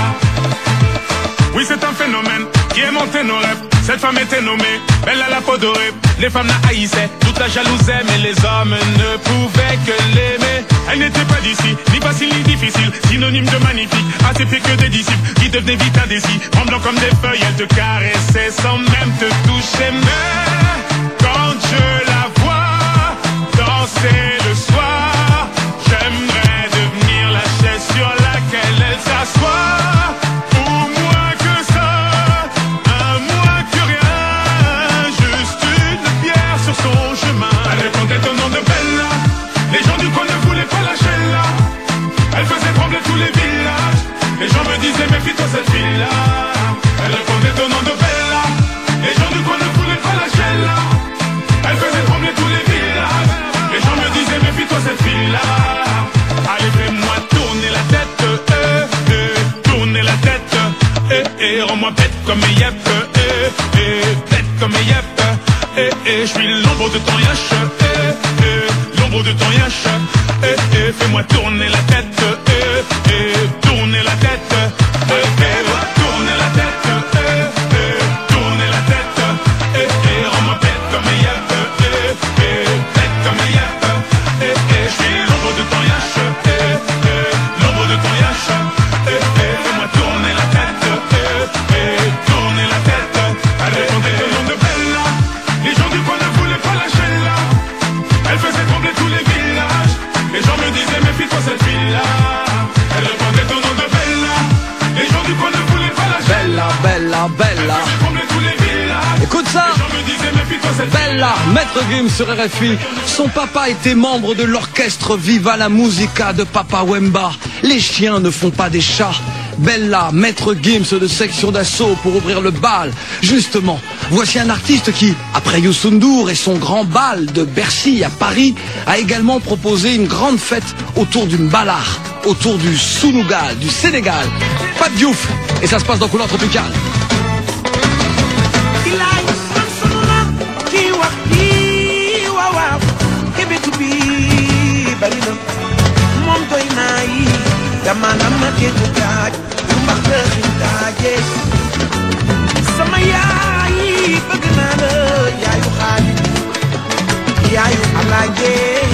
Oui, c'est un phénomène qui est monté nos rêves. Cette femme était nommée Bella la peau dorée. Les femmes la haïssaient, toute la jalousaient, mais les hommes ne pouvaient que l'aimer. Elle n'était pas d'ici, ni facile ni difficile, synonyme de magnifique, assez pire que des disciples, qui devenaient vite indécis, tremblant comme des feuilles, elle te caressait sans même te toucher. Mais quand je la vois danser le soir, j'aimerais devenir la chaise sur laquelle elle s'assoit. Son chemin. Elle répondait au nom de Bella. Les gens du coin ne voulaient pas lâcher là. Elle faisait trembler tous les villages. Les gens me disaient méfie-toi cette fille-là. Elle répondait au nom de Bella. Les gens du coin ne voulaient pas lâcher là. Elle faisait trembler tous les villages. Les gens me disaient méfie-toi cette fille-là. Allez fais-moi tourner la tête, euh, euh, tourner la tête, euh, euh, rends-moi bête comme yep, euh, euh, bête comme yep. Eh, eh, je suis l'ombre de ton yache, eh, eh, l'ombre de ton yache, eh, eh, fais-moi tourner la tête, eh, eh, tourner la tête, eh, eh, tourner la tête, eh, eh, tourner la tête, eh, eh, rends-moi bête comme yep, eh, eh, bête comme yep, eh, eh, je suis l'ombre de ton yache, eh, eh, l'ombre de ton yache, eh, eh, fais-moi tourner la tête, eh, eh, tourner la tête, allez, on est le nom de Bella. Les gens du coin ne voulaient pas lâcher là. Elle faisait trembler tous les villages. Les gens me disaient méfie-toi cette fille-là. Elle répondait au nom de Bella. Les gens du coin ne voulaient pas lâcher Bella, Bella, Bella. Elle faisait trembler tous les villages. Écoute ça. Les gens me disaient méfie-toi cette Bella, Maître Gims sur R F I. Son papa était membre de l'orchestre Viva la Musica de Papa Wemba. Les chiens ne font pas des chats. Bella, Maître Gims de section d'assaut pour ouvrir le bal. Justement, voici un artiste qui, après Youssou N'Dour et son grand bal de Bercy à Paris, a également proposé une grande fête autour d'une balard, autour du Sunugal, du Sénégal. Pape Diouf, et ça se passe dans Couleur Tropicale. Dama nama keju gaaj mbax dëxin daaje sama yaay bëgg naa la yaayu xaali yaayu alaaje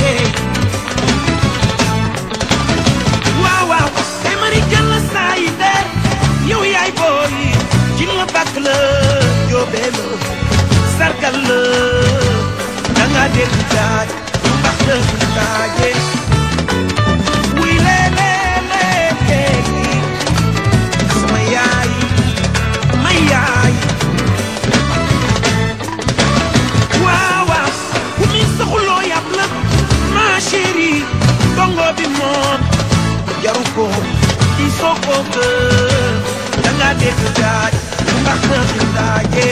waaw waaw te mari jël la saa yi de yow yaay booy ci la bàkk la jóobee la sargal la danga dégg gaaj mbax dëxin daaje wuy leele chérie, bongo bi moom jaru ko il faut que danga dégg gaaj mbax na fi daaje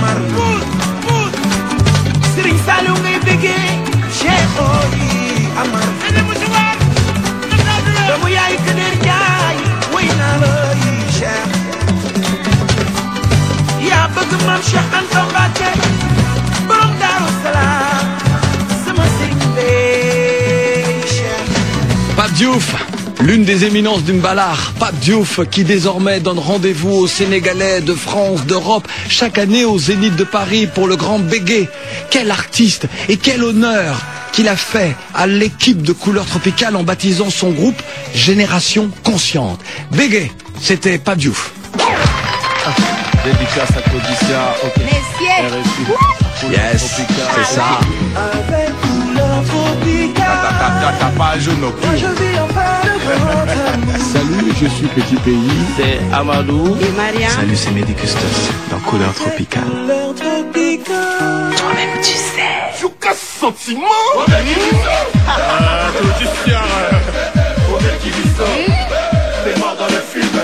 Amar Mout Mout Serigne Saliou ngay bëggee Cheikh Oyi Amar ene musuwar doomu yaay Kader Njaay way naa la yi Cheikh yaa bëgg Maam Cheikh Anta Mbacké borom Daaru Salaam sama sëriñ bee Cheikh. Pape Diouf, l'une des éminences du Mbalar, Pape Diouf, qui désormais donne rendez-vous aux Sénégalais de France, d'Europe, chaque année au Zénith de Paris pour le Grand Bégué. Quel artiste et quel honneur qu'il a fait à l'équipe de Couleur Tropicale en baptisant son groupe Génération Consciente. Bégué, c'était Pape Diouf. Dédicace à Claudicia, ok. R F I. Yes, c'est ça. Avec Couleur Tropicale. T'as pas un jeu non plus. Je vis en fin de grand amour. Salut, je suis Petit Pays. C'est Amadou. Et Maria. Salut, c'est Mehdi Custos dans Couleur Tropicale. Couleur Tropicale. Toi-même, tu sais. Je casse sentiment. Oh, mec, qui dit ça? Ah, Claudicia. Oh, mec, qui dit ça? T'es mort dans le film.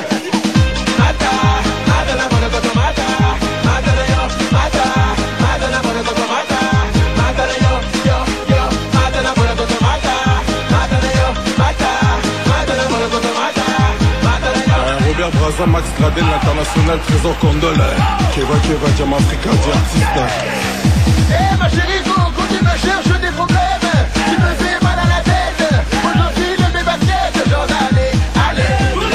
Robert Brazza, Max Gradel, l'international, trésor Condol. Keva, Keva, Diamant Africa, artiste. Eh ma chérie, go, continue à chercher des problèmes. Tu me fais mal à la tête. Aujourd'hui, le mes baskets, genre allez, allez.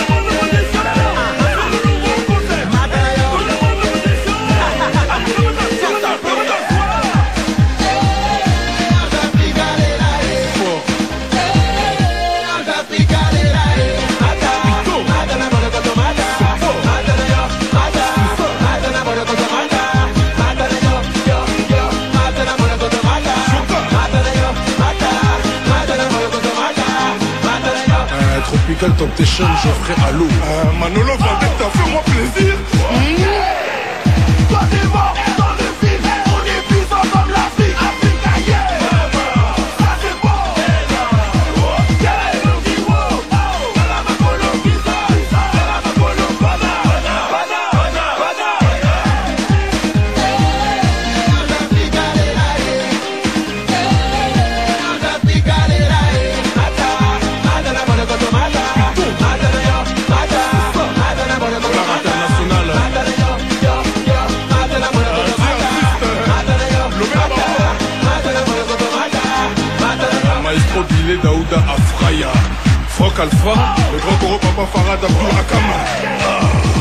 Tropical Temptation, Geoffrey Allô. Euh, Manolo Vendetta, fais-moi plaisir. Toi t'es mort dans le film, on est puissant comme l'Afrique. Africa, yeah. Ça c'est bon. Yeah, nous dit wow. C'est la Macolo qui sort. C'est la Macolo Bana. Bana, Bana, Bana. Africa, les rails. Africa, les rails. Madana, Madana, Madana. Maestro Dile Daouda Afraya, Froc Alpha, le grand goro Papa Farad Abdul Hakam.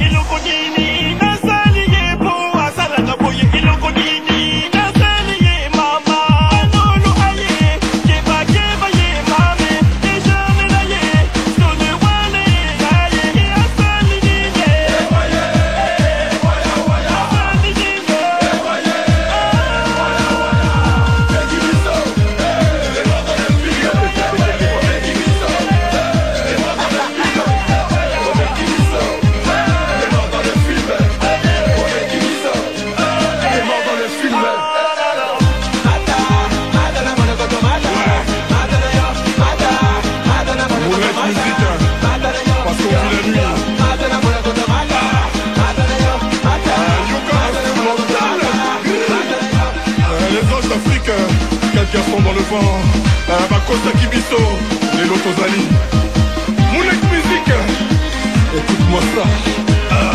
Quatre garçons dans le vent, un Bacosta Kibiso, les Lotozali. Moulek musique, écoute-moi ça. Ah.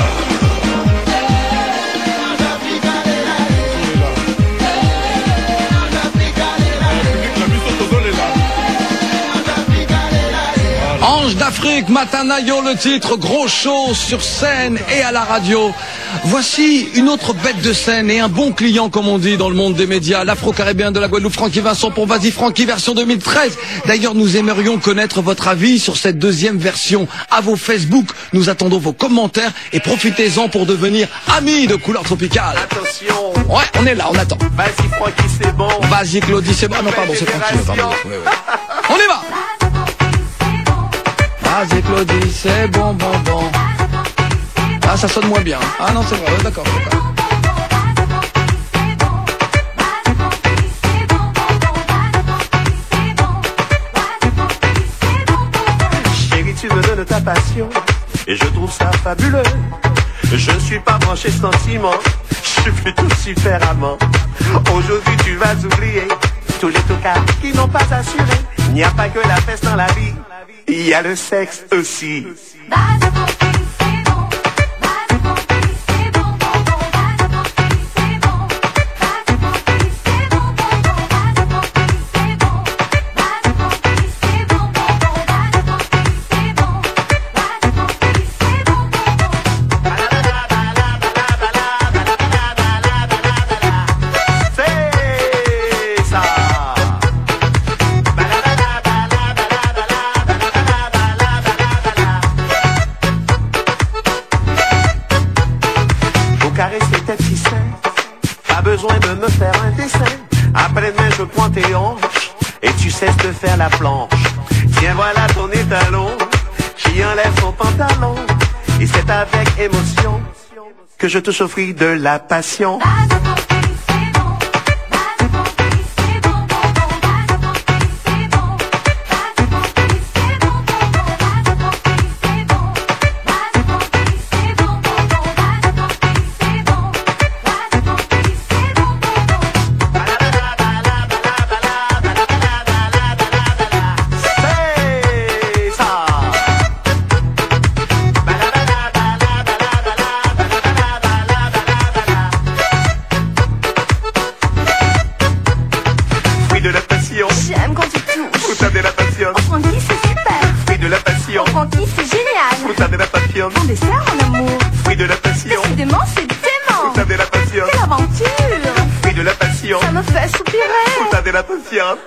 Ange d'Afrique, Matanayo, le titre, gros show sur scène et à la radio. Voici une autre bête de scène et un bon client, comme on dit dans le monde des médias, l'Afro-Caribéen de la Guadeloupe, Francky Vincent pour Vas-y Francky version deux mille treize. D'ailleurs, nous aimerions connaître votre avis sur cette deuxième version. À vos Facebook, nous attendons vos commentaires et profitez-en pour devenir amis de Couleur Tropicale. Attention. Ouais, on est là, on attend. Vas-y Francky, c'est bon. Vas-y Claudie, c'est bon. Ah non, pardon, c'est Francky. Pardon. Oui, oui. On y va. Vas-y Claudie, c'est bon, bon, bon. Ah, ça sonne moins bien. Ah non, c'est vrai, d'accord, d'accord. Chérie, tu me donnes ta passion et je trouve ça fabuleux. Je suis pas branché sentiment. tu fais tout différemment. Aujourd'hui tu vas oublier tous les tocards qui n'ont pas assuré. Il n'y a pas que la fesse dans la vie, il y a le sexe aussi. De me faire un dessin. Après-demain je prends tes hanches et tu cesses de faire la planche. Tiens voilà ton étalon qui enlève son pantalon. Et c'est avec émotion que je te souffris de la passion. On dessert en amour. Fruit de la passion. Décidément, c'est dément. Fruit de la passion. Quelle aventure. Fruit de la passion. Ça me fait soupirer. Fruit de la passion.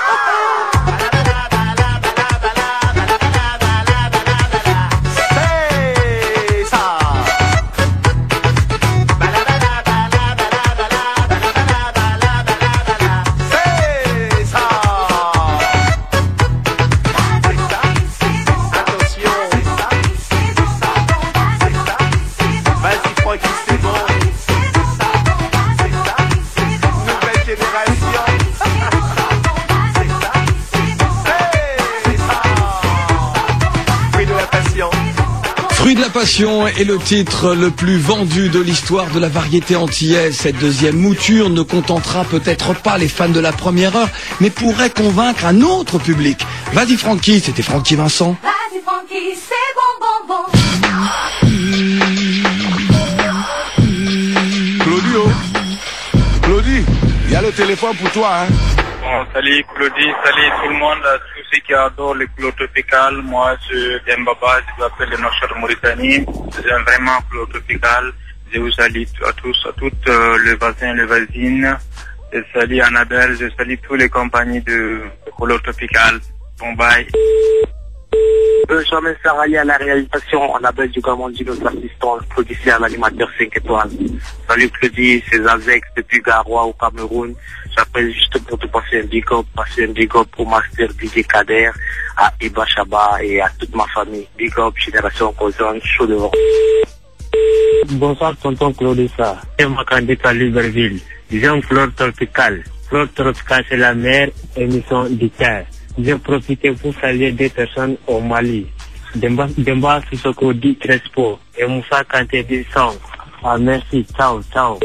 Fruit de la passion est le titre le plus vendu de l'histoire de la variété antillaise. Cette deuxième mouture ne contentera peut-être pas les fans de la première heure, mais pourrait convaincre un autre public. Vas-y Francky, c'était Francky Vincent. Vas-y Francky, c'est bon, bon, bon. Claudio, Claudie, il y a le téléphone pour toi, hein. Bon, salut Claudie, salut tout le monde, tous ceux qui adorent les couleurs tropicales. Moi, je Dembaba, je m'appelle le Nord de Mauritanie. J'aime vraiment les couleurs tropicales. Je vous salue à tous, à toutes euh, les voisins, les voisines. Je salue Annabelle, je salue toutes les compagnies de couleurs tropicales. Bon, bye. Benjamin Sarali à la réalisation, Annabelle Dugamandi, notre assistant, producteur à l'animateur cinq étoiles. Salut Claudie, c'est Zazex depuis Garoua au Cameroun. J'appelle juste pour te passer un big up, passer un big up au master D J Kader, à Iba Chaba et à toute ma famille. Big up, Génération Cozone, chaud devant. Bonsoir tonton Claudissa, c'est ma candidate à Libreville. J'aime Fleur Tropicale. Fleur Tropicale c'est la meilleure émission du terre. J'ai profité pour saluer des personnes au Mali. Demba, Demba Sissoko dit Trespo et Moussa Kanté dit Sang. Ah merci, ciao, ciao.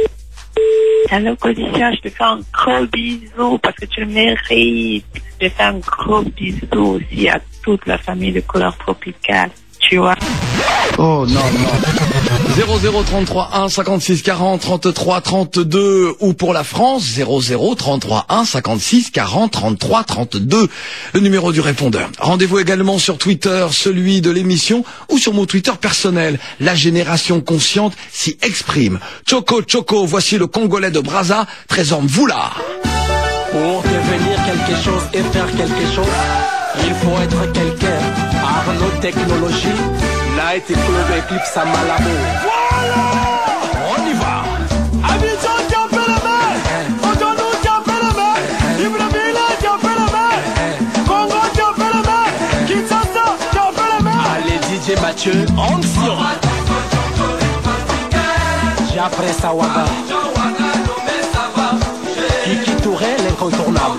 Hello Codicia, je te fais un gros bisou parce que tu le mérites. Je te fais un gros bisou aussi à toute la famille de couleur tropicale. Tu vois. Oh non, non. zéro zéro trente-trois un cinquante-six quarante trente-trois trente-deux ou pour la France zéro zéro trente-trois un cinquante-six quarante trente-trois trente-deux, le numéro du répondeur. Rendez-vous également sur Twitter, celui de l'émission, ou sur mon Twitter personnel. La génération consciente s'y exprime. Choco Choco, voici le Congolais de Brazza, Trésor Mvula. Pour devenir quelque chose et faire quelque chose, il faut être quelqu'un. Arnaud Technologie, Night et Club Eclipse à Malabo. Voilà, on y va. Abidjan qui a fait la main, Cotonou qui a fait la main, Libreville qui a fait la main, Congo qui a fait la main, Kinshasa qui a fait la main. Allez D J Mathieu, on sion. J'après Sawaga, Kiki Touré, l'incontournable.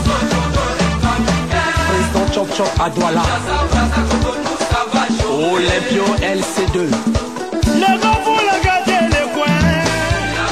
Président Chop Chop à Douala. Olympio L C deux. Les gars, vous regardez les coins.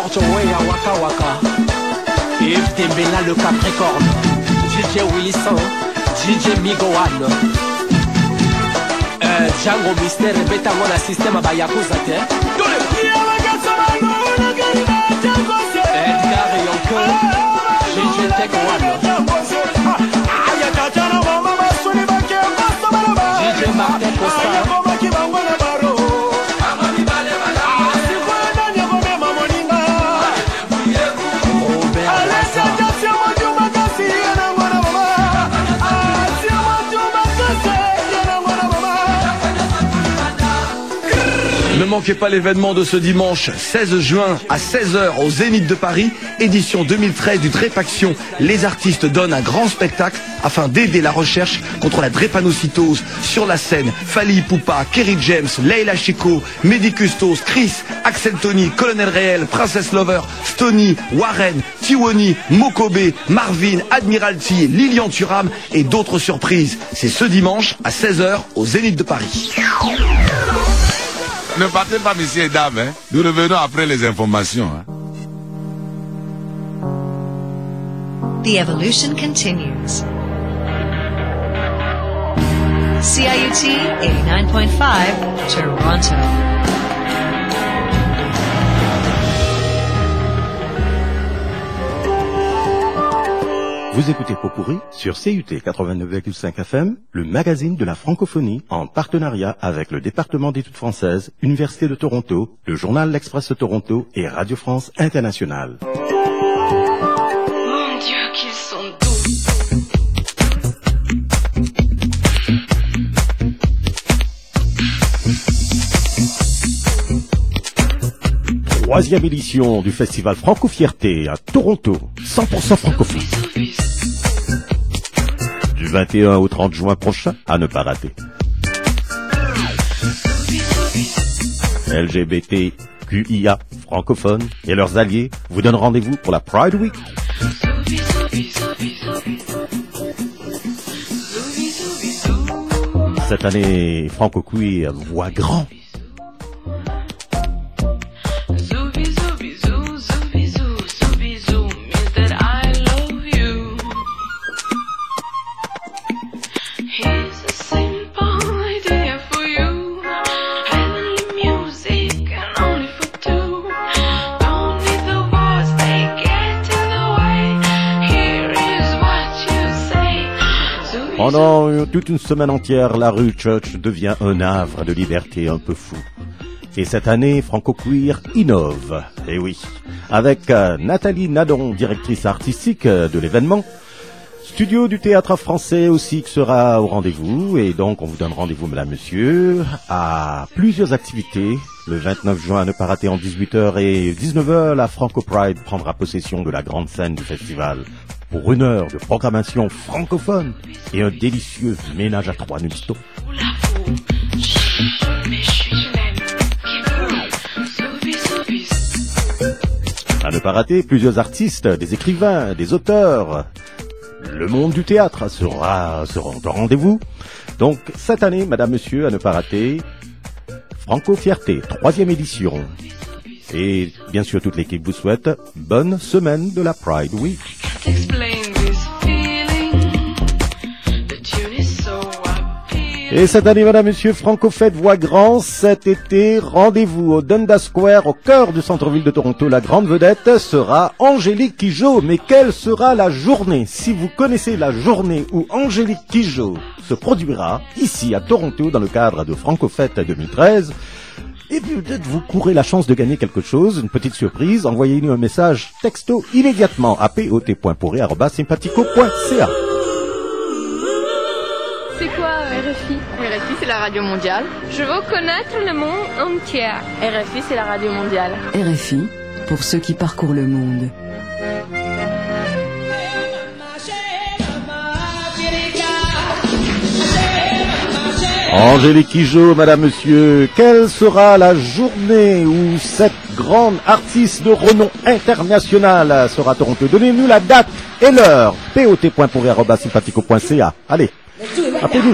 George Weah Waka Waka, Yves Dembélé le Capricorne, D J Wilson, D J Migowan, euh, Django Mystère et Betamona System Bayakuza te. Edgar Yonke, D J Tech One, D J Martin Costa. Ne manquez pas l'événement de ce dimanche seize juin à seize heures au Zénith de Paris, édition deux mille treize du Drépaction. Les artistes donnent un grand spectacle afin d'aider la recherche contre la drépanocytose. Sur la scène, Fally Ipupa, Kerry James, Leila Chico, Mehdi Custos, Chris, Axel Tony, Colonel Réel, Princess Lover, Stony, Warren, Tiwoni, Mokobe, Marvin, Admiralty, Lilian Thuram et d'autres surprises. C'est ce dimanche à seize heures au Zénith de Paris. Ne partez pas, messieurs et dames, hein. Nous revenons après les informations. Hein. The evolution continues. C I U T eighty-nine point five, Toronto. Vous écoutez Popurri sur C U T quatre-vingt-neuf virgule cinq F M, le magazine de la francophonie en partenariat avec le département d'études françaises, Université de Toronto, le journal L'Express de Toronto et Radio France Internationale. Mon Dieu, qu'ils sont doux. Troisième édition du festival Franco-Fierté à Toronto, cent pour cent francophone. Du vingt et un au trente juin prochain, à ne pas rater. L G B T Q I A francophones et leurs alliés vous donnent rendez-vous pour la Pride Week. Cette année, Franco Queer voit grand. Pendant toute une semaine entière, la rue Church devient un havre de liberté un peu fou. Et cette année, Franco Queer innove. Et oui, avec euh, Nathalie Nadon, directrice artistique euh, de l'événement. Studio du théâtre français aussi qui sera au rendez-vous. Et donc, on vous donne rendez-vous, mesdames, messieurs, à plusieurs activités. Le vingt-neuf juin, à ne pas rater, en dix-huit heures et dix-neuf heures, la Franco Pride prendra possession de la grande scène du festival. Pour une heure de programmation francophone et un délicieux ménage à trois non-stop. À ne pas rater, plusieurs artistes, des écrivains, des auteurs. Le monde du théâtre sera, sera au rendez-vous. Donc, cette année, madame, monsieur, à ne pas rater, Franco-Fierté, troisième édition. Et bien sûr, toute l'équipe vous souhaite bonne semaine de la Pride Week. Et cette année, madame, monsieur, Franco Fête voit grand. Cet été, rendez-vous au Dundas Square, au cœur du centre-ville de Toronto. La grande vedette sera Angélique Kidjo. Mais quelle sera la journée? Si vous connaissez la journée où Angélique Kidjo se produira ici à Toronto dans le cadre de Franco Fête deux mille treize, et puis peut-être vous courez la chance de gagner quelque chose, une petite surprise. Envoyez-nous un message texto immédiatement à pot.pourri arobase sympathico point c a. C'est quoi R F I? R F I, c'est la radio mondiale. Je veux connaître le monde entier. R F I, c'est la radio mondiale. R F I, pour ceux qui parcourent le monde. Angélique Kidjo, madame, monsieur, quelle sera la journée où cette grande artiste de renom international sera à Toronto? Donnez-nous la date et l'heure. pot.pourri arobase sympathico point c a. Allez, appelez-nous.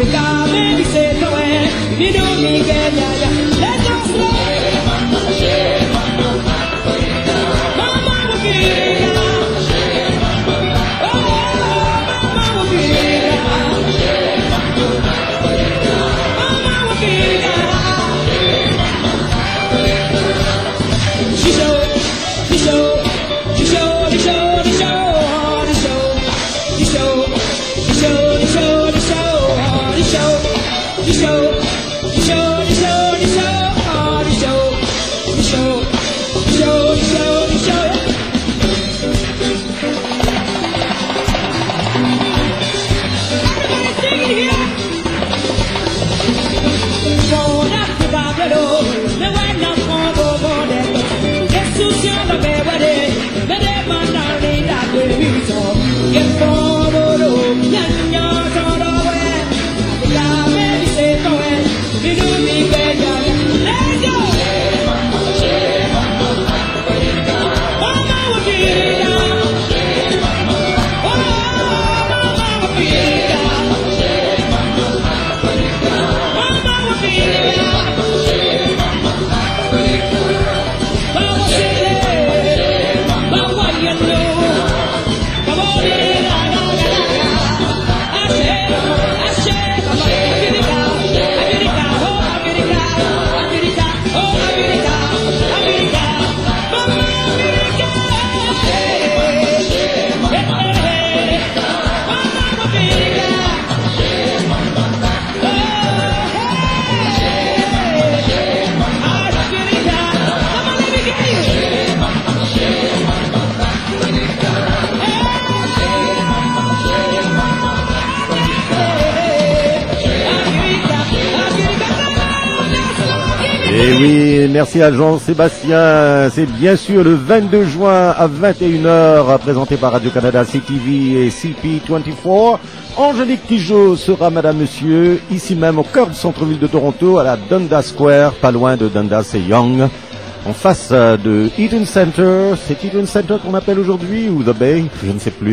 Et oui, merci à Jean-Sébastien. C'est bien sûr le vingt-deux juin à vingt et une heures, présenté par Radio-Canada, C T V et C P vingt-quatre. Angélique Kidjo sera Madame Monsieur, ici même au cœur du centre-ville de Toronto, à la Dundas Square, pas loin de Dundas et Yonge, en face de Eaton Center. C'est Eaton Center qu'on appelle aujourd'hui, ou The Bay, je ne sais plus.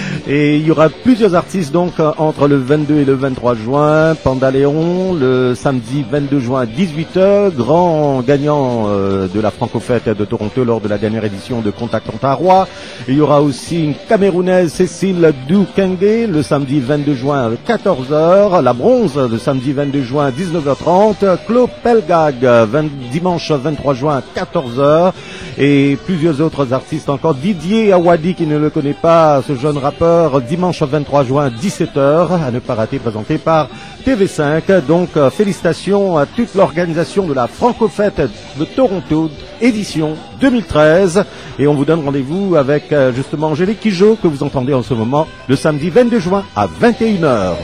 Et il y aura plusieurs artistes donc entre le vingt-deux et le vingt-trois juin. Pandaléon, le samedi vingt-deux juin à dix-huit heures, grand gagnant euh, de la Franco-Fête de Toronto lors de la dernière édition de Contact Ontario. Il y aura aussi une Camerounaise, Cécile Doukenge, le samedi vingt-deux juin à quatorze heures. La Bronze, le samedi vingt-deux juin à dix-neuf heures trente. Claude Pelgag, vingt, dimanche vingt-trois juin à quatorze heures. Et plusieurs autres artistes encore. Didier Awadi, qui ne le connaît pas, ce jeune rappeur, dimanche vingt-trois juin à dix-sept heures, à ne pas rater, présenté par T V cinq. Donc, euh, félicitations à toute l'organisation de la Franco-Fête de Toronto, édition deux mille treize. Et on vous donne rendez-vous avec euh, justement Angélique Kidjo, que vous entendez en ce moment, le samedi vingt-deux juin à vingt et une heures.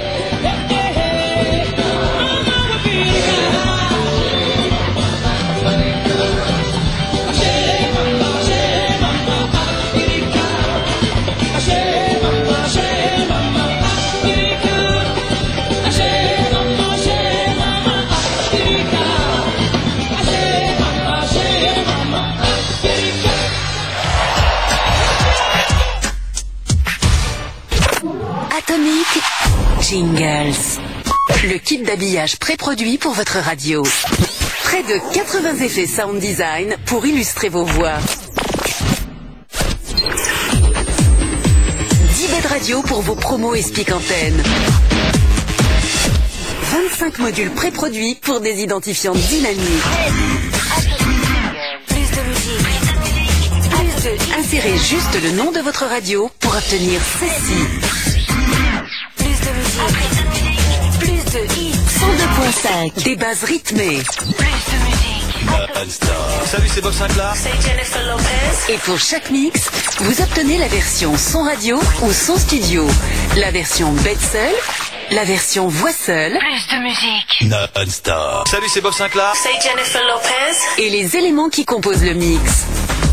Jingles. Le kit d'habillage pré-produit pour votre radio. Près de quatre-vingts effets sound design pour illustrer vos voix. dix baies de radio pour vos promos et speak antennes. vingt-cinq modules pré-produits pour des identifiants dynamiques. Plus de musique. Plus de... Insérez juste le nom de votre radio pour obtenir ceci. Plus de hits. cent deux virgule cinq. Des bases rythmées. Plus de musique. Salut, c'est Bob Sinclair. C'est Jennifer Lopez. Et pour chaque mix, vous obtenez la version son radio ou son studio. La version bête seule. La version voix seule. Plus de musique. Non-stop. Salut, c'est Bob Sinclair. C'est Jennifer Lopez. Et les éléments qui composent le mix.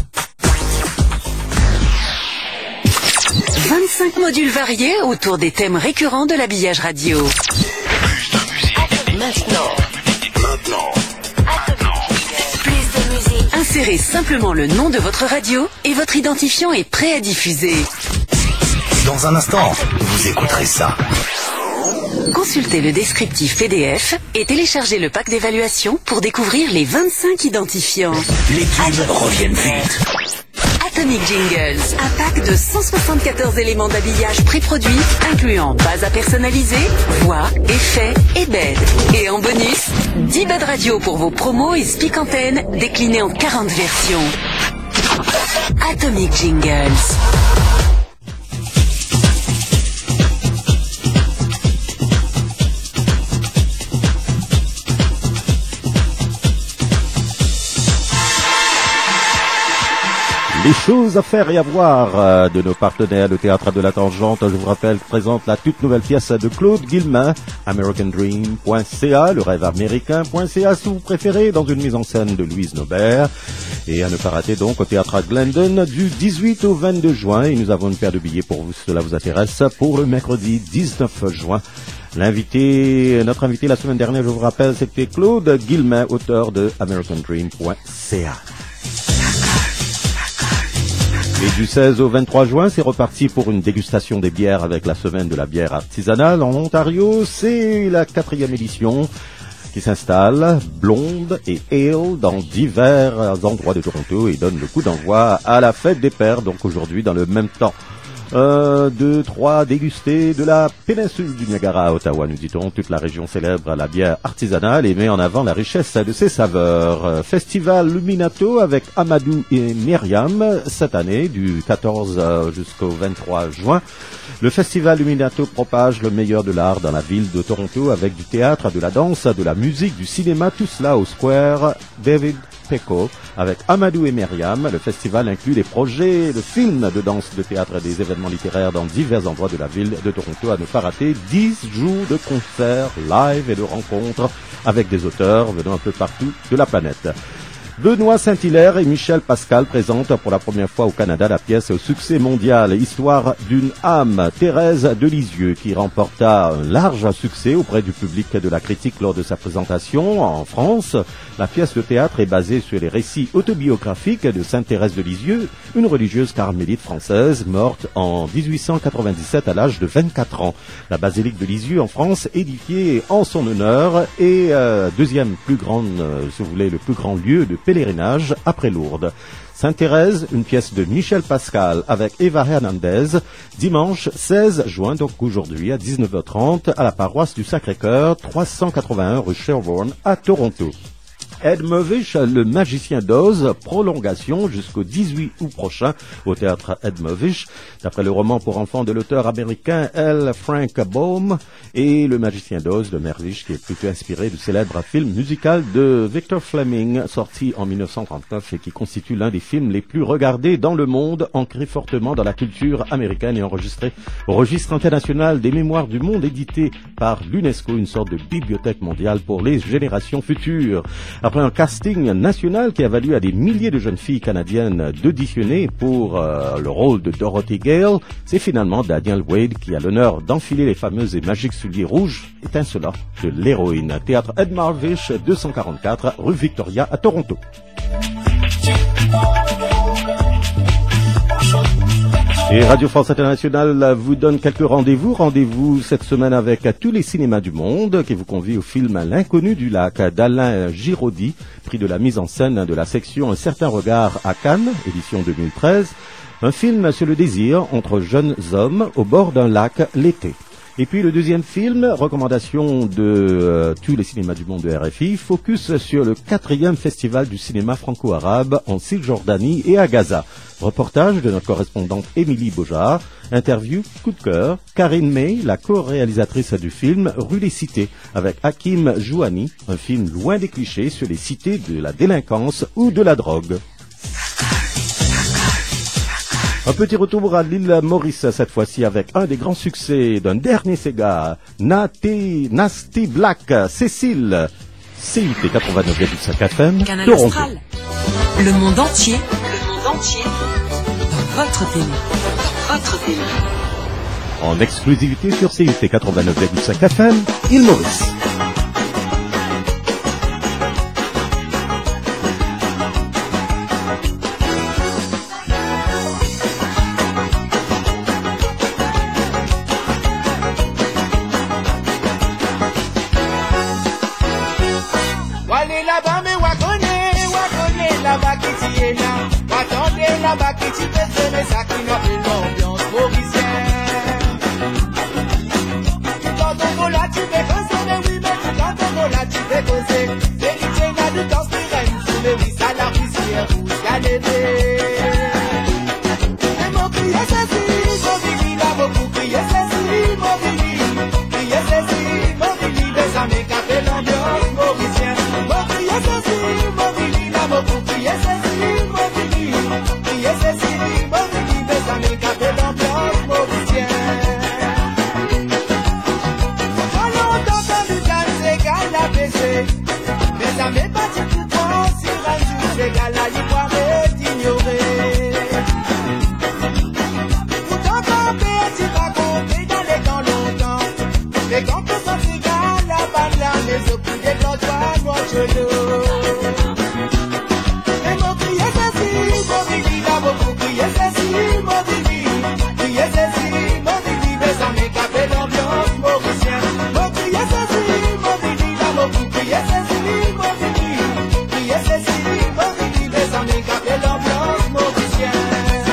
vingt-cinq modules variés autour des thèmes récurrents de l'habillage radio. Plus de musique. Maintenant. Maintenant. Plus de musique. Insérez simplement le nom de votre radio et votre identifiant est prêt à diffuser. Dans un instant, vous écouterez ça. Consultez le descriptif P D F et téléchargez le pack d'évaluation pour découvrir les vingt-cinq identifiants. Les tubes reviennent vite. Atomic Jingles, un pack de cent soixante-quatorze éléments d'habillage pré-produits, incluant base à personnaliser, voix, effets et bed. Et en bonus, dix bed radio pour vos promos et speak antennes déclinés en quarante versions. Atomic Jingles. Les choses à faire et à voir euh, de nos partenaires, le Théâtre de la Tangente, je vous rappelle, présente la toute nouvelle pièce de Claude Guillemin, american dream point c a, le rêve américain point c a si vous préférez, dans une mise en scène de Louise Nobert. Et à ne pas rater donc au Théâtre à Glendon du dix-huit au vingt-deux juin. Et nous avons une paire de billets pour vous, si cela vous intéresse, pour le mercredi dix-neuf juin. L'invité, notre invité la semaine dernière, je vous rappelle, c'était Claude Guillemin, auteur de american dream point c a. Et du seize au vingt-trois juin, c'est reparti pour une dégustation des bières avec la semaine de la bière artisanale en Ontario. C'est la quatrième édition qui s'installe, blonde et ale, dans divers endroits de Toronto et donne le coup d'envoi à la fête des pères, donc aujourd'hui dans le même temps. Un, deux, trois, dégustés de la péninsule du Niagara à Ottawa, nous dit-on. Toute la région célèbre la bière artisanale et met en avant la richesse de ses saveurs. Festival Luminato avec Amadou et Myriam cette année, du quatorze jusqu'au vingt-trois juin. Le Festival Luminato propage le meilleur de l'art dans la ville de Toronto avec du théâtre, de la danse, de la musique, du cinéma, tout cela au Square David Pecco, avec Amadou et Myriam. Le festival inclut des projets de films, de danse, de théâtre et des événements littéraires dans divers endroits de la ville de Toronto. À ne pas rater, dix jours de concerts live et de rencontres avec des auteurs venant un peu partout de la planète. Benoît Saint-Hilaire et Michel Pascal présentent pour la première fois au Canada la pièce au succès mondial, Histoire d'une âme, Thérèse de Lisieux, qui remporta un large succès auprès du public et de la critique lors de sa présentation en France. La pièce de théâtre est basée sur les récits autobiographiques de Sainte Thérèse de Lisieux, une religieuse carmélite française morte en dix-huit cent quatre-vingt-dix-sept à l'âge de vingt-quatre ans. La basilique de Lisieux en France, édifiée en son honneur, est euh, deuxième plus grande, euh, si vous voulez, le plus grand lieu de pèlerinage après Lourdes. Sainte-Thérèse, une pièce de Michel Pascal avec Eva Hernandez, dimanche seize juin, donc aujourd'hui à dix-neuf heures trente, à la paroisse du Sacré-Cœur, trois cent quatre-vingt-un rue Sherbourne à Toronto. Ed Murvish, le magicien d'Oz, prolongation jusqu'au dix-huit août prochain au théâtre Ed Murvish, d'après le roman pour enfants de l'auteur américain L. Frank Baum, et le magicien d'Oz de Murvish, qui est plutôt inspiré du célèbre film musical de Victor Fleming, sorti en dix-neuf cent trente-neuf et qui constitue l'un des films les plus regardés dans le monde, ancré fortement dans la culture américaine et enregistré au registre international des mémoires du monde, édité par l'UNESCO, une sorte de bibliothèque mondiale pour les générations futures. Après un casting national qui a valu à des milliers de jeunes filles canadiennes d'auditionner pour euh, le rôle de Dorothy Gale, c'est finalement Daniel Wade qui a l'honneur d'enfiler les fameux et magiques souliers rouges étincelants de l'héroïne. Théâtre Ed Murvish, deux cent quarante-quatre rue Victoria à Toronto. Et Radio France Internationale vous donne quelques rendez-vous. Rendez-vous cette semaine avec tous les cinémas du monde qui vous convie au film L'inconnu du lac d'Alain Giraudy, prix de la mise en scène de la section Un certain regard à Cannes, édition deux mille treize. Un film sur le désir entre jeunes hommes au bord d'un lac l'été. Et puis le deuxième film, recommandation de euh, tous les cinémas du monde de R F I, focus sur le quatrième festival du cinéma franco-arabe en Cisjordanie et à Gaza. Reportage de notre correspondante Émilie Beaujard, interview, coup de cœur, Karine May, la co-réalisatrice du film Rue des Cités, avec Hakim Jouani, un film loin des clichés sur les cités de la délinquance ou de la drogue. Un petit retour à l'île Maurice, cette fois-ci avec un des grands succès d'un dernier Sega, Nati, Nasty Black, Cécile, C I T quatre-vingt-neuf virgule cinq F M, Canal Toronto. Austral. Le monde entier, le monde entier, dans votre télé, dans votre télé. En exclusivité sur C I T quatre-vingt-neuf virgule cinq F M, île Maurice. là-bas qui t'y fait sonner ça qui n'a plus l'ambiance mauricienne. Quand on va là, tu fais causer, mais oui, mais quand on va là, tu fais causer. Vérité, n'a de temps, sirène, mais oui, ça la poussière rouge, y'a l'été. Et mon crier, c'est si, mon vili, là, beaucoup crier, c'est si, mon vili. Crier, c'est si, mon vili, mais ça m'écarte l'ambiance mauricienne. Mon crier, c'est si, mon vili, là, beaucoup crier, c'est si, mon vili. Crier, c'est si, mon vili, mais ça m'écarte l'ambiance mauricienne. Quand on entend du calme, c'est qu'à la baisser. Mais ça m'est pas dit tout temps, si un jour c'est qu'à la libre d'ignorer. Pourtant, quand tu vas compter dans les temps longtemps. Mais quand on s'en s'égale, la balle là, les autres des trottoirs, moi je l'eau. Et mon crier, c'est si, mon bibi, là, beaucoup crier, c'est si, mon bibi. Crier, c'est si, mon bibi, mais ça m'écarte l'ambiance mauricienne. Mon crier, c'est si, mon bibi, là, beaucoup crier, c'est si, mon bibi. Crier, c'est si, mon bibi, mais ça m'écarte l'ambiance mauricienne.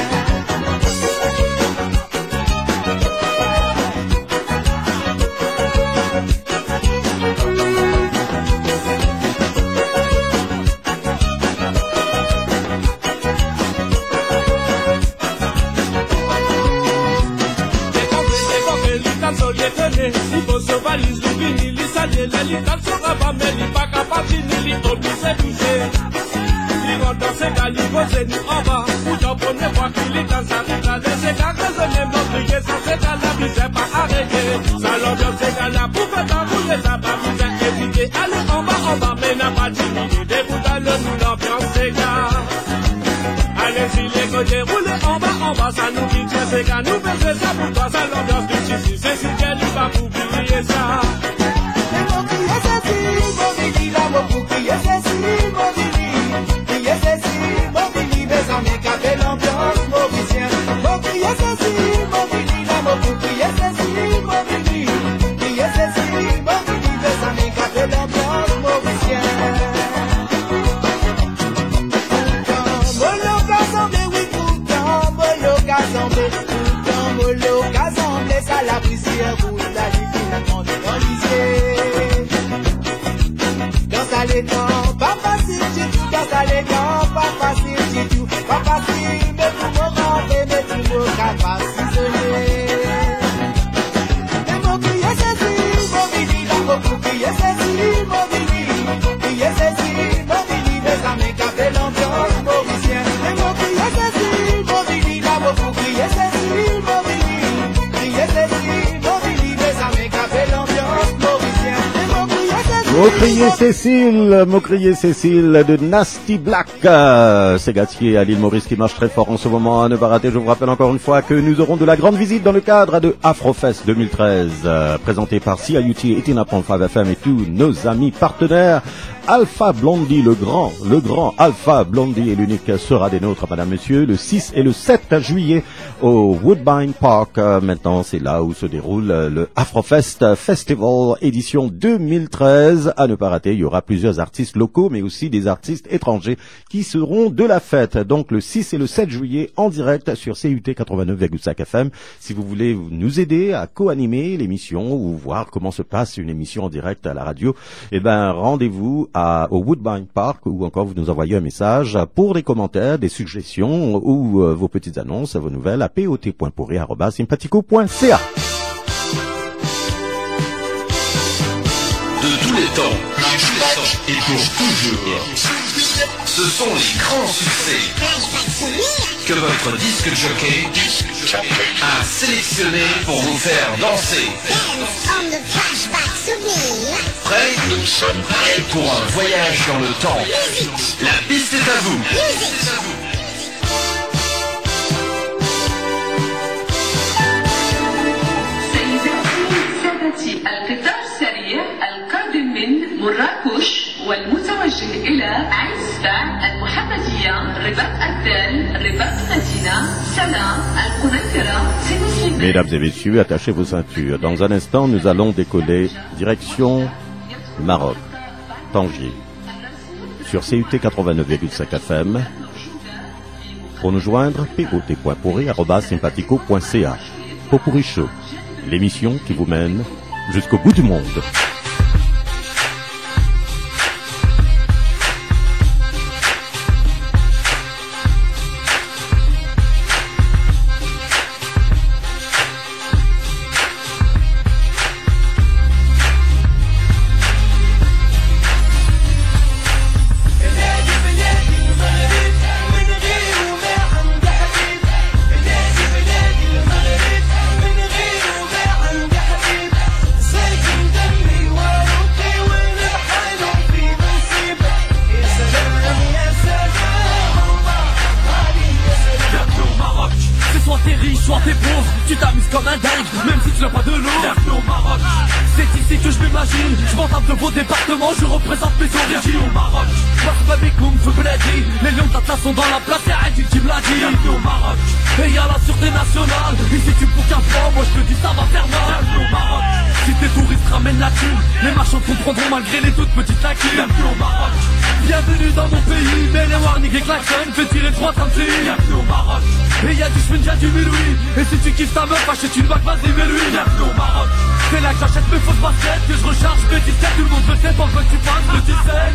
Il faut se valise, il finit, il s'allie, il sera pas, mais il pas capable, il est obligé de toucher. Il rentre dans ses gars, il pose nous en bas. Pour la première fois qu'il est dans sa ricade, ses gars raisonnablement crier, sans ses gars là, il s'est pas arrêté. Ça l'ambiance, ses gars là, pour faire t'enrouler, ça va vous faire éviter. Allez en bas, en bas, mais n'a pas timidé. Déboutale, nous l'ambiance, ses gars. Allez-y les côtés, roulez en bas, en bas, ça nous dit que ces gars nous faisait ça pour toi, ça l'ambiance du Sissi, c'est si qu'elle nous va oublier ça. Et mon crier, c'est si, mon bibi, là, mon crier, c'est si, mon bibi. Crier, c'est si, mon bibi, mais ça m'écarte l'ambiance mauricienne. Mon crier, c'est si, mon bibi, là, mon crier, c'est si, mon bibi. Crier, c'est si, mon bibi, mais ça m'écarte l'ambiance mauricienne. Molo, Kazamblé, ça la poussière rouge, la difficilement dans l'isier. Dans sa l'étang, pas facile du tout, dans sa l'étang, pas facile du tout, pas facile, mais tout mon rentrer, mais tout mon capable ciselé. Mais mon crier, c'est si, mon bibi, là, mon crier, c'est si, mon bibi. Crier, c'est si, mon bibi, mais ça m'écarte l'ambiance mauricienne. Mais mon crier, c'est si, mon bibi, là, mon crier, c'est si, mon bibi. Crier, c'est si, mon bibi, mais ça m'écarte l'ambiance mauricienne. Mais mon crier, c'est si, Mocrier Cécile, Mocrier Cécile de Nasty Black. Euh, C'est Gatier à l'île Maurice qui marche très fort en ce moment. À ne pas rater, je vous rappelle encore une fois que nous aurons de la grande visite dans le cadre de Afrofest deux mille treize, euh, présenté par C I U T, eighty-nine point five F M et tous nos amis partenaires. Alpha Blondie, le grand, le grand Alpha Blondie et l'unique sera des nôtres, madame, monsieur, le six et le sept juillet au Woodbine Park. Euh, maintenant, c'est là où se déroule euh, le Afrofest Festival édition deux mille treize. À ne pas rater, il y aura plusieurs artistes locaux, mais aussi des artistes étrangers qui seront de la fête. Donc, le six et le sept juillet en direct sur C U T quatre-vingt-neuf virgule cinq F M. Si vous voulez nous aider à co-animer l'émission ou voir comment se passe une émission en direct à la radio, eh ben, rendez-vous À, au Woodbine Park, ou encore vous nous envoyez un message pour des commentaires, des suggestions ou euh, vos petites annonces, vos nouvelles à pot point pourri arobase sympathico point c a. De tous les temps, et pour toujours, ce sont les grands succès que votre disque jockey a sélectionné pour vous faire danser. Prêt? Nous sommes prêts pour un voyage dans le temps. La piste est à vous. سادتي القطار السريع القادم من مراكش والمتوجه إلى عين سبع المحمدية رباط الدال رباط مدينة سنة القنيطرة سيدي. Mesdames et messieurs, attachez vos ceintures. Dans un instant, nous allons décoller direction Maroc, Tanger, sur C U T quatre-vingt-neuf virgule cinq F M. Pour nous joindre, p o t point pourri arobase sympathico point c a. Pot-pourri Show, l'émission qui vous mène jusqu'au bout du monde. Achète une bague, vas-y, mais lui, bienvenue au Maroc. C'est là que j'achète mes fausses baskets, que je recharge mes disquettes. Tout le monde veut cette banque, tu passes le dix-sept.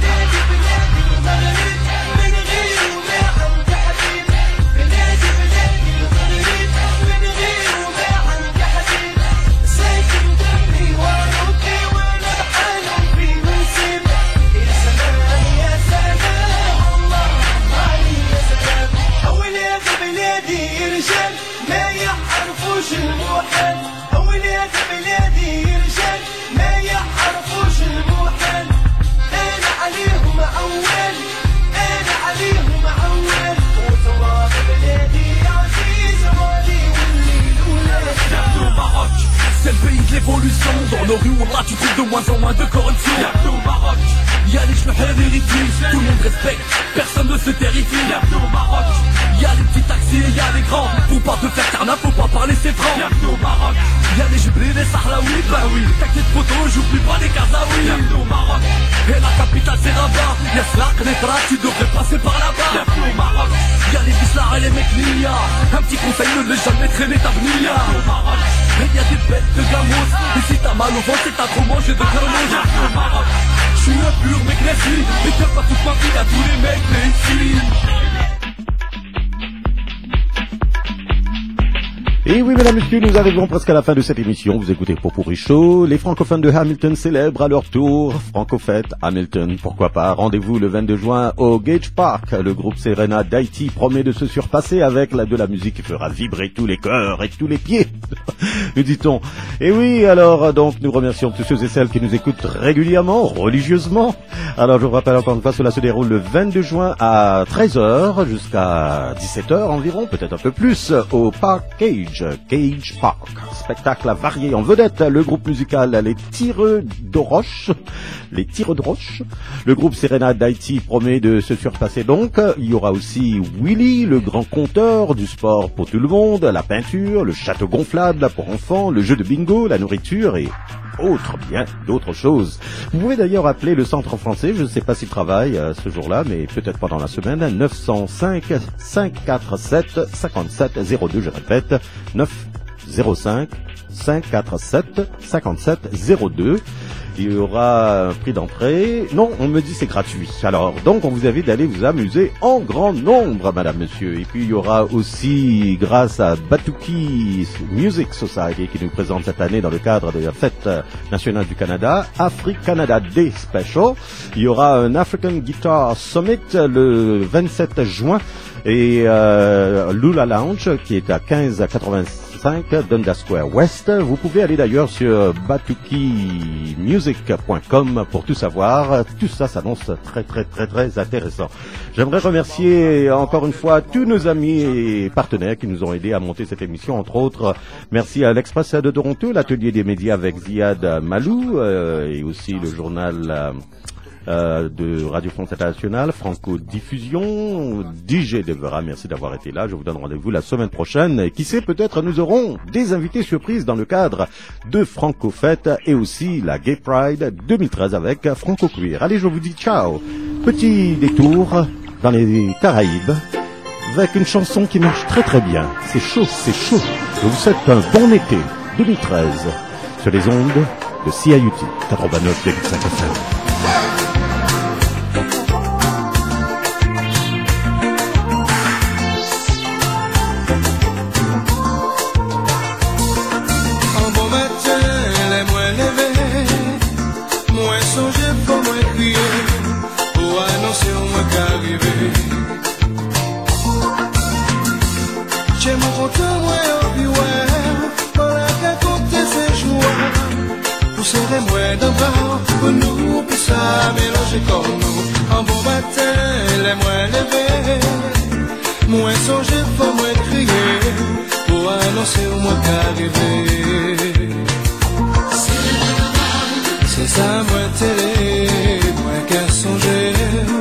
الموحد أولاد بلادي رجال ما يعرفوش الموحد أنا عليهم أول أنا عليهم أول وتراب بلادي عزيز غالي والليل ولاد Bienvenue au Maroc, c'est le pays de l'évolution. Dans nos rues, là tu trouves de moins en moins de corruption. Bienvenue au Maroc, y'a les chemins héritifs, tout le monde respecte, personne ne se terrifie. Bienvenue au Maroc, y'a les petits taxis et y'a les grands. Faut pas te faire carnat, faut pas parler c'est franc. Bienvenue au Maroc, y'a les jublés, les sahraouis, bah oui. T'inquiète photo, j'oublie pas les kazaouis. Bienvenue au Maroc, et la capitale c'est Rabat. Y'a Slak, Netra, tu devrais passer par là-bas. Bienvenue au Maroc, y'a les Bislar et les Meknia. Un petit conseil, ne laisse jamais traîner ta vnia. Bienvenue au Maroc, et y'a des bêtes de gamos. Et si t'as mal au ventre, c'est t'as trop mangé de carnage. Bienvenue au Maroc, j'suis un pur mec nazi, et t'as pas toute ma vie à tous les mecs ici. Et oui, mesdames et messieurs, nous arrivons presque à la fin de cette émission. Vous écoutez Pot-pourri Show. Les francophones de Hamilton célèbrent à leur tour Francofête Hamilton. Pourquoi pas? Rendez-vous le vingt-deux juin au Gage Park. Le groupe Serena d'Haïti promet de se surpasser avec la, de la musique qui fera vibrer tous les cœurs et tous les pieds, nous dit-on. Et oui, alors, donc, nous remercions tous ceux et celles qui nous écoutent régulièrement, religieusement. Alors, je vous rappelle encore une fois, cela se déroule le vingt-deux juin à treize heures jusqu'à dix-sept heures environ, peut-être un peu plus, au Park Cage. Cage Park. Spectacle à varier en vedette le groupe musical Les Tireux de Roche. Les Tireux de Roche. Le groupe Serena d'Haïti promet de se surpasser donc. Il y aura aussi Willy, le grand conteur du sport pour tout le monde, la peinture, le château gonflable pour enfants, le jeu de bingo, la nourriture et autres, bien d'autres choses. Vous pouvez d'ailleurs appeler le Centre français, je ne sais pas s'il travaille euh, ce jour-là, mais peut-être pendant la semaine, neuf zéro cinq, cinq quatre sept, cinq sept zéro deux, je répète, neuf zéro cinq, cinq quatre sept, cinq sept zéro deux. Il y aura un prix d'entrée. Non, on me dit c'est gratuit. Alors, donc, on vous invite d'aller vous amuser en grand nombre, madame, monsieur. Et puis, il y aura aussi, grâce à Batuki Music Society, qui nous présente cette année dans le cadre de la fête nationale du Canada, Afrique Canada Day Special. Il y aura un African Guitar Summit le vingt-sept juin. Et euh, Lula Lounge, qui est à quinze quatre-vingt-cinq Dundas Square West. Vous pouvez aller d'ailleurs sur batuki music point com pour tout savoir. Tout ça s'annonce très très très très intéressant. J'aimerais remercier encore une fois tous nos amis et partenaires qui nous ont aidés à monter cette émission. Entre autres, merci à l'Express de Toronto, l'atelier des médias avec Ziad Malou euh, et aussi le journal... Euh, Euh, de Radio France Internationale, Franco Diffusion, D J Devera, merci d'avoir été là. Je vous donne rendez-vous la semaine prochaine. Et qui sait, peut-être nous aurons des invités surprises dans le cadre de Franco Fête et aussi la Gay Pride deux mille treize avec Franco Queer. Allez, je vous dis ciao. Petit détour dans les Caraïbes avec une chanson qui marche très très bien. C'est chaud, c'est chaud. Je vous souhaite un bon été deux mille treize sur les ondes de C I U T quatre-vingt-neuf virgule cinq F M. Comme nous, en bon matin, les moins levés, moins songer, faut moins crier, pour annoncer au moins qu'arriver. C'est ça, moi télé, moi qu'à songer,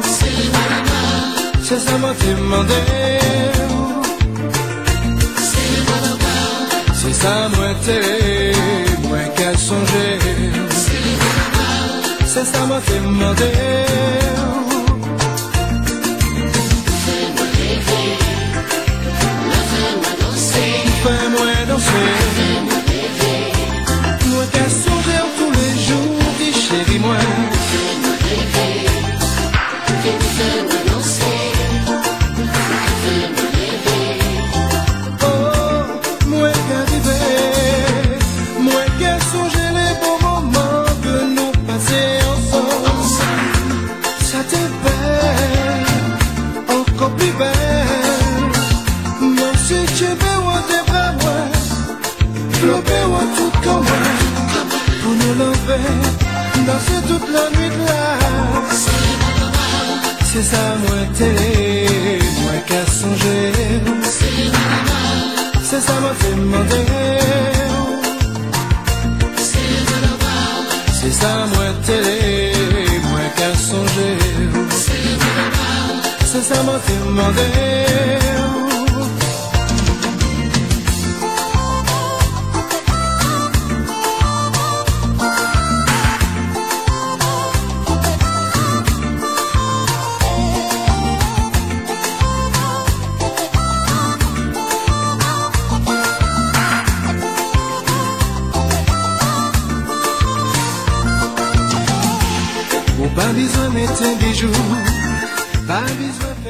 c'est ça, moi t'ai demandé. C'est ça, moi télé, moi qu'à songer. C'est ça m'a fait demander. Fais-moi rêver, fais-moi danser, fais-moi danser, fais-moi rêver. Moi qu'à songer tous les jours, dis chérie moi. Fais-moi rêver, fais-moi danser, fais-moi rêver. Oh, moi qu'à vivre, moi qu'à songer les bons moments que nous passer. Ça t'est belle, encore plus belle. Même si tu veux, on te va moi. Flopper, on tout comme moi. Pour nous lever, danser toute la nuit là. C'est ça, moi télé, moi qu'à songer. C'est ça, moi fait demander. C'est ça, moi télé, moi qu'à songer. C'est ça, moi fait demander. Pas besoin de mettre un bijou, pas besoin